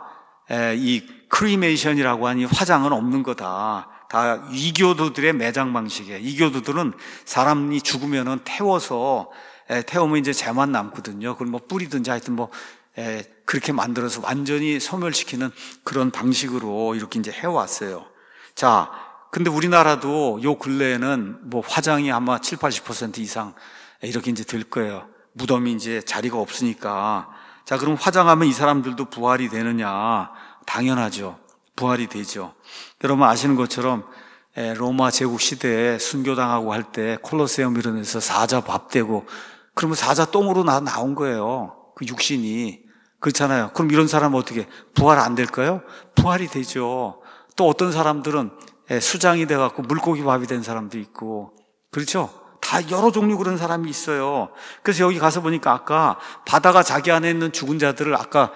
이 크리메이션이라고 하니 화장은 없는 거다. 다 이교도들의 매장 방식이에요. 이교도들은 사람이 죽으면은 태워서 에, 태우면 이제 재만 남거든요. 그걸 뭐 뿌리든지 하여튼 뭐 에, 그렇게 만들어서 완전히 소멸시키는 그런 방식으로 이렇게 이제 해왔어요. 자, 근데 우리나라도 요 근래에는 뭐 화장이 아마 칠, 팔십 퍼센트 이상 이렇게 이제 될 거예요. 무덤이 이제 자리가 없으니까. 자, 그럼 화장하면 이 사람들도 부활이 되느냐? 당연하죠. 부활이 되죠. 여러분 아시는 것처럼 로마 제국 시대에 순교당하고 할 때 콜로세움 이런 데서 사자 밥 되고 그러면 사자 똥으로 나, 나온 거예요. 그 육신이. 그렇잖아요. 그럼 이런 사람은 어떻게 부활 안 될까요? 부활이 되죠. 또 어떤 사람들은 수장이 돼갖고 물고기 밥이 된 사람도 있고 그렇죠. 다 여러 종류 그런 사람이 있어요. 그래서 여기 가서 보니까 아까 바다가 자기 안에 있는 죽은 자들을 아까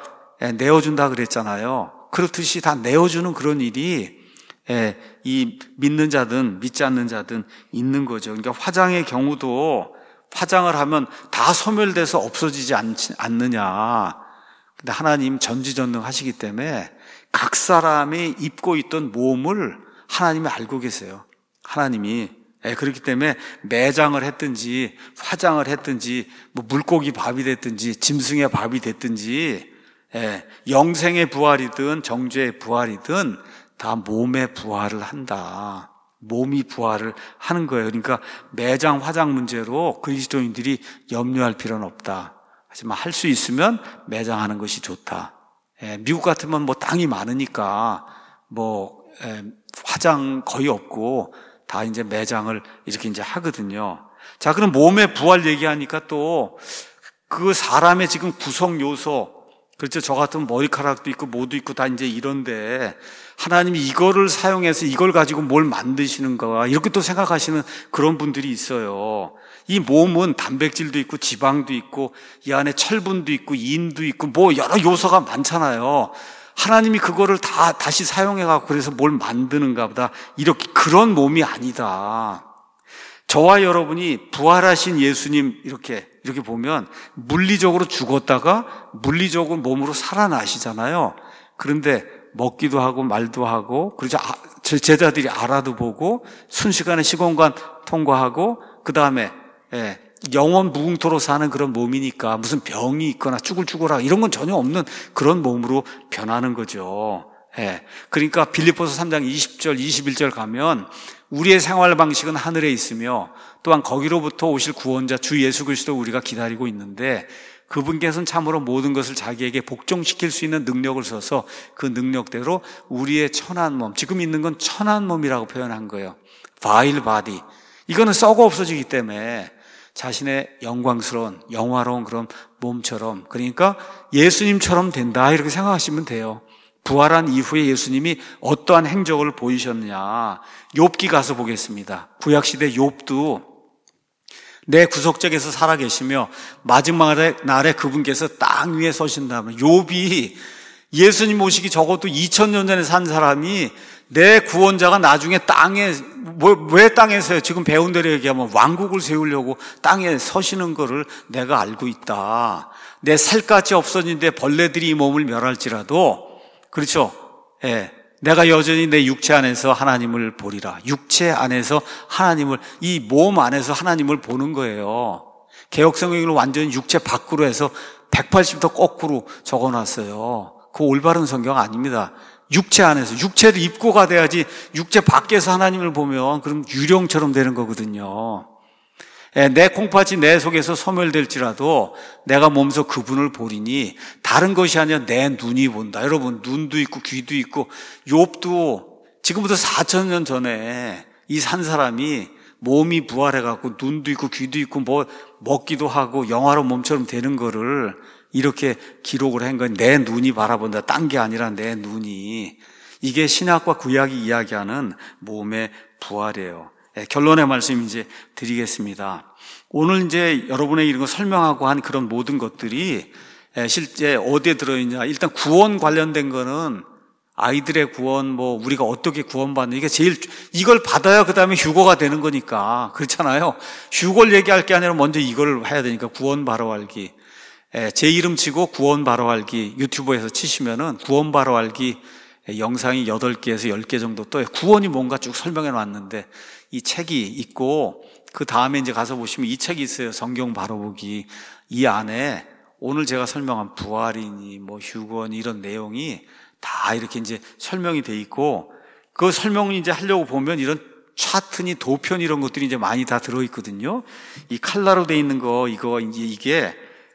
내어준다 그랬잖아요. 그렇듯이 다 내어주는 그런 일이 이 믿는 자든 믿지 않는 자든 있는 거죠. 그러니까 화장의 경우도 화장을 하면 다 소멸돼서 없어지지 않느냐. 근데 하나님 전지전능하시기 때문에 각 사람이 입고 있던 몸을 하나님이 알고 계세요. 하나님이. 그렇기 때문에 매장을 했든지 화장을 했든지 뭐 물고기 밥이 됐든지 짐승의 밥이 됐든지 영생의 부활이든 정죄의 부활이든 다 몸의 부활을 한다. 몸이 부활을 하는 거예요. 그러니까 매장 화장 문제로 그리스도인들이 염려할 필요는 없다. 하지만 할 수 있으면 매장하는 것이 좋다. 미국 같으면 뭐 땅이 많으니까 뭐 화장 거의 없고 다 이제 매장을 이렇게 이제 하거든요. 자, 그럼 몸의 부활 얘기하니까 또 그 사람의 지금 구성 요소, 그렇죠. 저 같은 머리카락도 있고 뭐도 있고 다 이제 이런데 하나님이 이거를 사용해서 이걸 가지고 뭘 만드시는가 이렇게 또 생각하시는 그런 분들이 있어요. 이 몸은 단백질도 있고 지방도 있고 이 안에 철분도 있고 인도 있고 뭐 여러 요소가 많잖아요. 하나님이 그거를 다 다시 사용해갖고 그래서 뭘 만드는가 보다. 이렇게 그런 몸이 아니다. 저와 여러분이 부활하신 예수님 이렇게 이렇게 보면 물리적으로 죽었다가 물리적으로 몸으로 살아나시잖아요. 그런데 먹기도 하고 말도 하고 그러죠. 제자들이 알아도 보고 순식간에 시공간 통과하고 그 다음에 예, 영원 무궁토로 사는 그런 몸이니까 무슨 병이 있거나 쭈글쭈글하고 이런 건 전혀 없는 그런 몸으로 변하는 거죠. 예. 그러니까 빌립보서 삼 장 이십 절 이십일 절 가면 우리의 생활 방식은 하늘에 있으며 또한 거기로부터 오실 구원자 주 예수 그리스도 우리가 기다리고 있는데 그분께서는 참으로 모든 것을 자기에게 복종시킬 수 있는 능력을 써서 그 능력대로 우리의 천한 몸, 지금 있는 건 천한 몸이라고 표현한 거예요. vile body. 이거는 썩어 없어지기 때문에 자신의 영광스러운 영화로운 그런 몸처럼, 그러니까 예수님처럼 된다 이렇게 생각하시면 돼요. 부활한 이후에 예수님이 어떠한 행적을 보이셨느냐, 욥기 가서 보겠습니다. 구약시대 욥도 내 구속적에서 살아계시며 마지막 날에 그분께서 땅 위에 서신다면, 욥이 예수님 오시기 적어도 이천 년 전에 산 사람이 내 구원자가 나중에 땅에, 뭐, 왜 땅에서요? 지금 배운 대로 얘기하면 왕국을 세우려고 땅에 서시는 거를 내가 알고 있다. 내 살갗이 없어진데 벌레들이 이 몸을 멸할지라도, 그렇죠? 예. 내가 여전히 내 육체 안에서 하나님을 보리라. 육체 안에서 하나님을, 이 몸 안에서 하나님을 보는 거예요. 개역성경을 완전히 육체 밖으로 해서 백팔십 도 거꾸로 적어놨어요. 그거 올바른 성경 아닙니다. 육체 안에서, 육체를 입고 가야지 육체 밖에서 하나님을 보면 그럼 유령처럼 되는 거거든요. 내 콩팥이 내 속에서 소멸될지라도 내가 몸소 그분을 보리니 다른 것이 아니라 내 눈이 본다. 여러분, 눈도 있고 귀도 있고, 욥도 지금부터 사천 년 전에 이 산 사람이 몸이 부활해갖고 눈도 있고 귀도 있고 뭐 먹기도 하고 영화로운 몸처럼 되는 거를 이렇게 기록을 한 건 내 눈이 바라본다. 딴 게 아니라 내 눈이. 이게 신약과 구약이 이야기하는 몸의 부활이에요. 네, 결론의 말씀 이제 드리겠습니다. 오늘 이제 여러분의 이런 거 설명하고 한 그런 모든 것들이 실제 어디에 들어있냐. 일단 구원 관련된 거는 아이들의 구원, 뭐 우리가 어떻게 구원받는, 이게 제일, 이걸 받아야 그 다음에 휴거가 되는 거니까. 그렇잖아요. 휴거를 얘기할 게 아니라 먼저 이걸 해야 되니까. 구원 바로 알기. 제 이름 치고 구원 바로 알기 유튜브에서 치시면은 구원 바로 알기 영상이 여덟 개에서 열 개 정도 떠요. 구원이 뭔가 쭉 설명해 놨는데 이 책이 있고, 그 다음에 이제 가서 보시면 이 책이 있어요. 성경 바로 보기. 이 안에 오늘 제가 설명한 부활이니 뭐 휴거니 이런 내용이 다 이렇게 이제 설명이 돼 있고, 그 설명을 이제 하려고 보면 이런 차트니 도편 이런 것들이 이제 많이 다 들어있거든요. 이 칼라로 돼 있는 거, 이거 이제 이게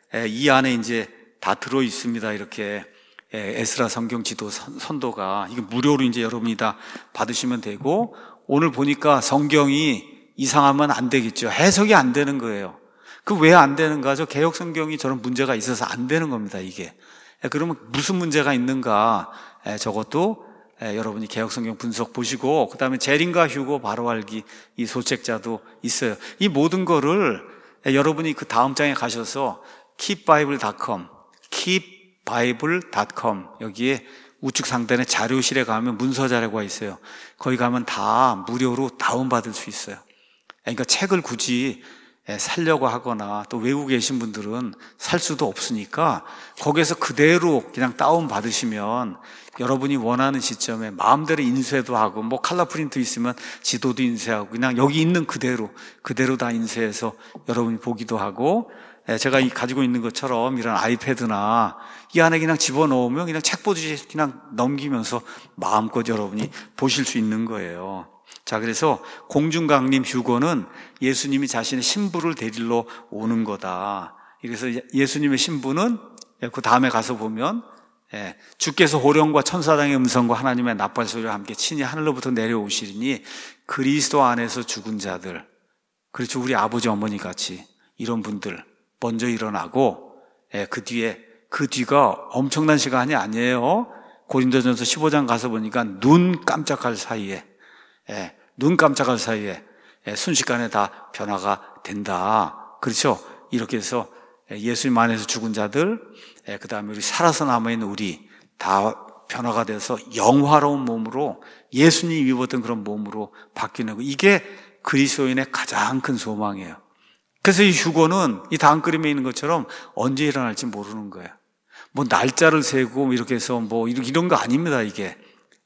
이 안에 이제 다 들어 있습니다. 이렇게 에스라 성경 지도 선도가, 이게 무료로 이제 여러분이 다 받으시면 되고, 오늘 보니까 성경이 이상하면 안 되겠죠. 해석이 안 되는 거예요. 그 왜 안 되는가? 저 개역 성경이 저런 문제가 있어서 안 되는 겁니다, 이게. 그러면 무슨 문제가 있는가? 저것도 여러분이 개역 성경 분석 보시고, 그 다음에 재림과 휴거 바로 알기 이 소책자도 있어요. 이 모든 거를 여러분이 그 다음 장에 가셔서 keep bible 닷 컴, keep bible 닷 컴, 여기에 우측 상단에 자료실에 가면 문서 자료가 있어요. 거기 가면 다 무료로 다운받을 수 있어요. 그러니까 책을 굳이 살려고 하거나 또 외국에 계신 분들은 살 수도 없으니까 거기에서 그대로 그냥 다운받으시면 여러분이 원하는 시점에 마음대로 인쇄도 하고, 뭐 컬러 프린트 있으면 지도도 인쇄하고, 그냥 여기 있는 그대로 그대로 다 인쇄해서 여러분이 보기도 하고, 제가 이 가지고 있는 것처럼 이런 아이패드나 이 안에 그냥 집어넣으면 그냥 책 보듯이 그냥 넘기면서 마음껏 여러분이 보실 수 있는 거예요. 자, 그래서 공중강림 휴거는 예수님이 자신의 신부를 데리러 오는 거다. 그래서 예수님의 신부는 그 다음에 가서 보면 주께서 호령과 천사장의 음성과 하나님의 나팔소리와 함께 친히 하늘로부터 내려오시리니 그리스도 안에서 죽은 자들, 그렇죠, 우리 아버지 어머니 같이 이런 분들 먼저 일어나고, 그 뒤에, 그 뒤가 엄청난 시간이 아니에요. 고린도전서 십오 장 가서 보니까 눈 깜짝할 사이에, 예, 눈 깜짝할 사이에 예, 순식간에 다 변화가 된다. 그렇죠? 이렇게 해서 예수님 안에서 죽은 자들, 예, 그 다음에 우리 살아서 남아있는 우리 다 변화가 돼서 영화로운 몸으로, 예수님이 입었던 그런 몸으로 바뀌는 거, 이게 그리스도인의 가장 큰 소망이에요. 그래서 이 휴거는 이 다음 그림에 있는 것처럼 언제 일어날지 모르는 거예요. 뭐 날짜를 세고 이렇게 해서 뭐 이런 거 아닙니다. 이게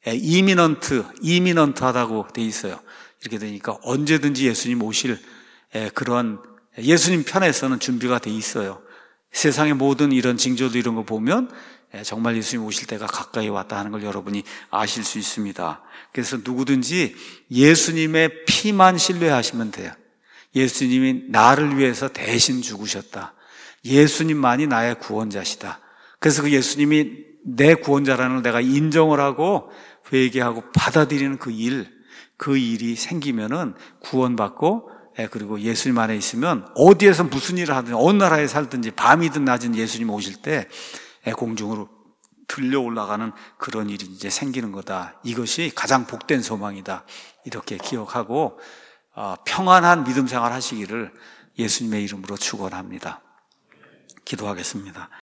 이미넌트, 이미넌트하다고 돼 있어요. 이렇게 되니까 언제든지 예수님 오실 그런 예수님 편에서는 준비가 돼 있어요. 세상의 모든 이런 징조도 이런 거 보면 정말 예수님 오실 때가 가까이 왔다 하는 걸 여러분이 아실 수 있습니다. 그래서 누구든지 예수님의 피만 신뢰하시면 돼요. 예수님이 나를 위해서 대신 죽으셨다. 예수님만이 나의 구원자시다. 그래서 그 예수님이 내 구원자라는 걸 내가 인정을 하고 회개하고 받아들이는 그 일, 그 일이 생기면은 구원받고, 그리고 예수님 안에 있으면 어디에서 무슨 일을 하든지 어느 나라에 살든지 밤이든 낮은 예수님 오실 때 공중으로 들려 올라가는 그런 일이 이제 생기는 거다. 이것이 가장 복된 소망이다. 이렇게 기억하고 평안한 믿음 생활 하시기를 예수님의 이름으로 축원합니다. 기도하겠습니다.